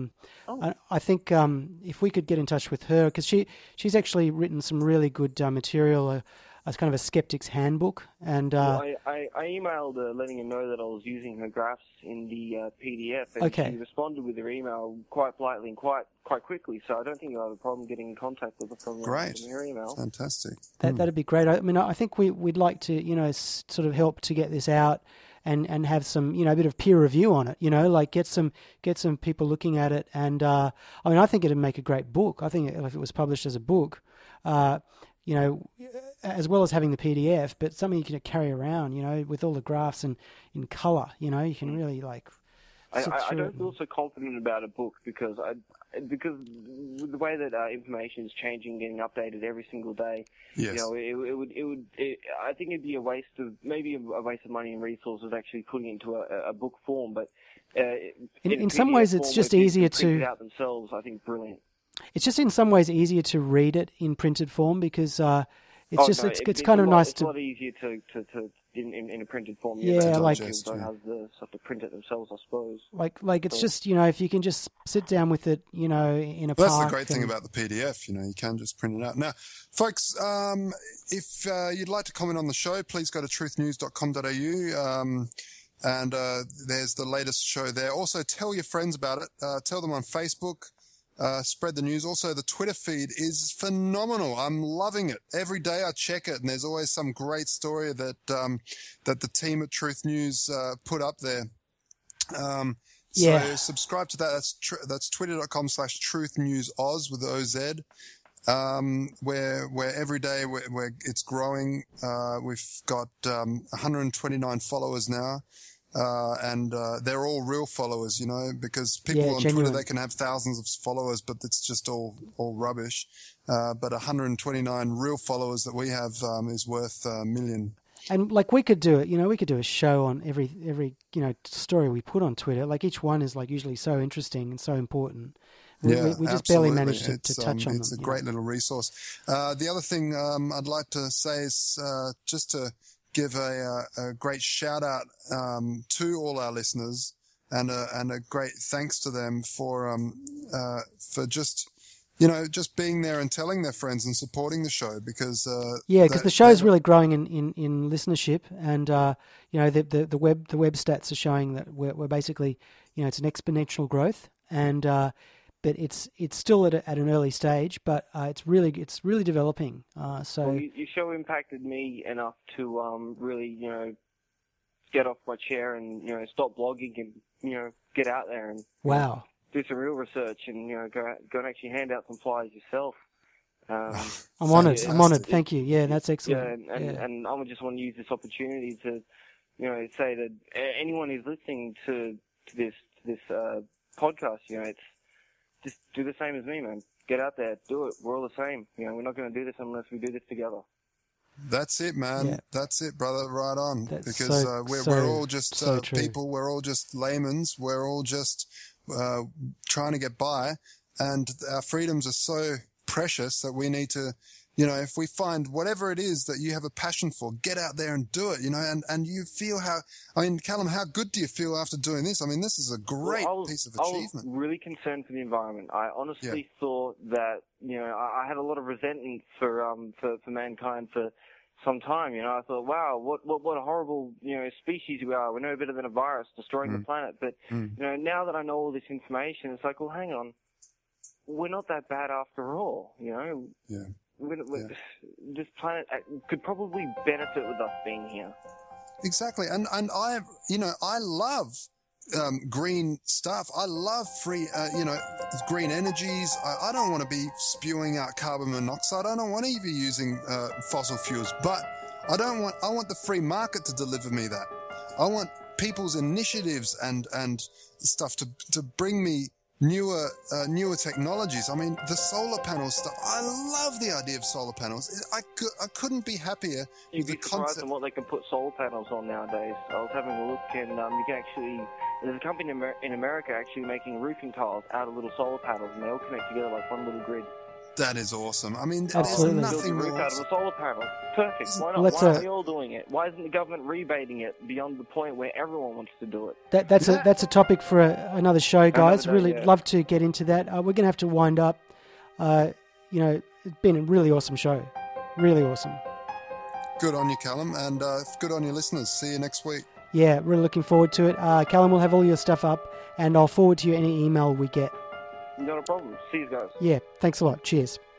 I think if we could get in touch with her, because she's actually written some really good material, as kind of a skeptic's handbook. And I emailed her letting her know that I was using her graphs in the PDF, and she responded with her email quite politely and quite quickly. So I don't think you'll have a problem getting in contact with her from her email. Fantastic. That'd be great. I mean, I think we'd like to sort of help to get this out. And have some, a bit of peer review on it, like get some people looking at it. And, I think it'd make a great book. I think if it was published as a book, as well as having the PDF, but something you can carry around, with all the graphs and in colour, you can really I don't feel so confident about a book because the way that information is changing, getting updated every single day, yes. I think it'd be a waste of money and resources actually putting it into a book form. But in some ways, it's just easier to print it out themselves. I think brilliant. It's just in some ways easier to read it in printed form because it's kind of nice to. It's a lot easier to in a printed form. Yeah, don't have the stuff to print it themselves, I suppose. Like it's just if you can just sit down with it, in a park. That's the great thing about the PDF. You can just print it out. Now, folks, if you'd like to comment on the show, please go to truthnews.com.au. And there's the latest show there. Also, tell your friends about it. Tell them on Facebook. Spread the news. Also, the Twitter feed is phenomenal. I'm loving it. Every day I check it, and there's always some great story that the team at Truth News put up there. So subscribe to that. That's twitter.com/truthnewsoz with OZ. Where every day it's growing. We've got 129 followers now. And they're all real followers, because people on genuine. Twitter, they can have thousands of followers, but it's just all rubbish. But 129 real followers that we have is worth $1 million. And we could do it, we could do a show on every story we put on Twitter. Like each one is usually so interesting and so important. We just barely managed to touch on them. It's a great little resource. The other thing I'd like to say is just to give a great shout out to all our listeners and a great thanks to them for just just being there and telling their friends and supporting the show because because the show's really growing in listenership, and the web stats are showing that we're basically it's an exponential growth, and but it's still at an early stage, but it's really developing. So well, your show impacted me enough to really get off my chair and stop blogging and get out there and wow. Do some real research and go and actually hand out some flyers yourself. I'm honoured. I'm honoured. Thank you. Yeah, that's excellent. Yeah, and I just want to use this opportunity to say that anyone who's listening to this podcast, it's just do the same as me, man. Get out there, do it. We're all the same. We're not going to do this unless we do this together. That's it, man. Yeah. That's it, brother. Right on. That's because we're all just people. We're all just laymen's. We're all just trying to get by, and our freedoms are so precious that we need to, if we find whatever it is that you have a passion for, get out there and do it, and you feel Callum, how good do you feel after doing this? I mean, this is a great piece of achievement. I was really concerned for the environment. I honestly thought that, I had a lot of resentment for mankind for some time. I thought, wow, what a horrible, species we are. We're no better than a virus destroying the planet. But, now that I know all this information, it's like, well, hang on. We're not that bad after all, Yeah. This planet could probably benefit with us being here. Exactly. And I love green stuff. I love free, green energies. I don't want to be spewing out carbon monoxide. I don't want to be using fossil fuels, but I want the free market to deliver me that. I want people's initiatives and stuff to bring me newer technologies. I mean, the solar panel stuff. I love the idea of solar panels. I couldn't be happier. You'd be surprised on what they can put solar panels on nowadays. I was having a look, and you can actually. There's a company in America actually making roofing tiles out of little solar panels, and they all connect together like one little grid. That is awesome. I mean, absolutely. There's nothing more awesome. Out of a solar panel. Perfect. Why not? Why aren't we all doing it? Why isn't the government rebating it beyond the point where everyone wants to do it? That's a topic for another show, guys. Really love to get into that. We're going to have to wind up. It's been a really awesome show. Really awesome. Good on you, Callum, and good on your listeners. See you next week. Yeah, really looking forward to it. Callum will have all your stuff up, and I'll forward to you any email we get. Not a problem. See you guys. Yeah, thanks a lot. Cheers.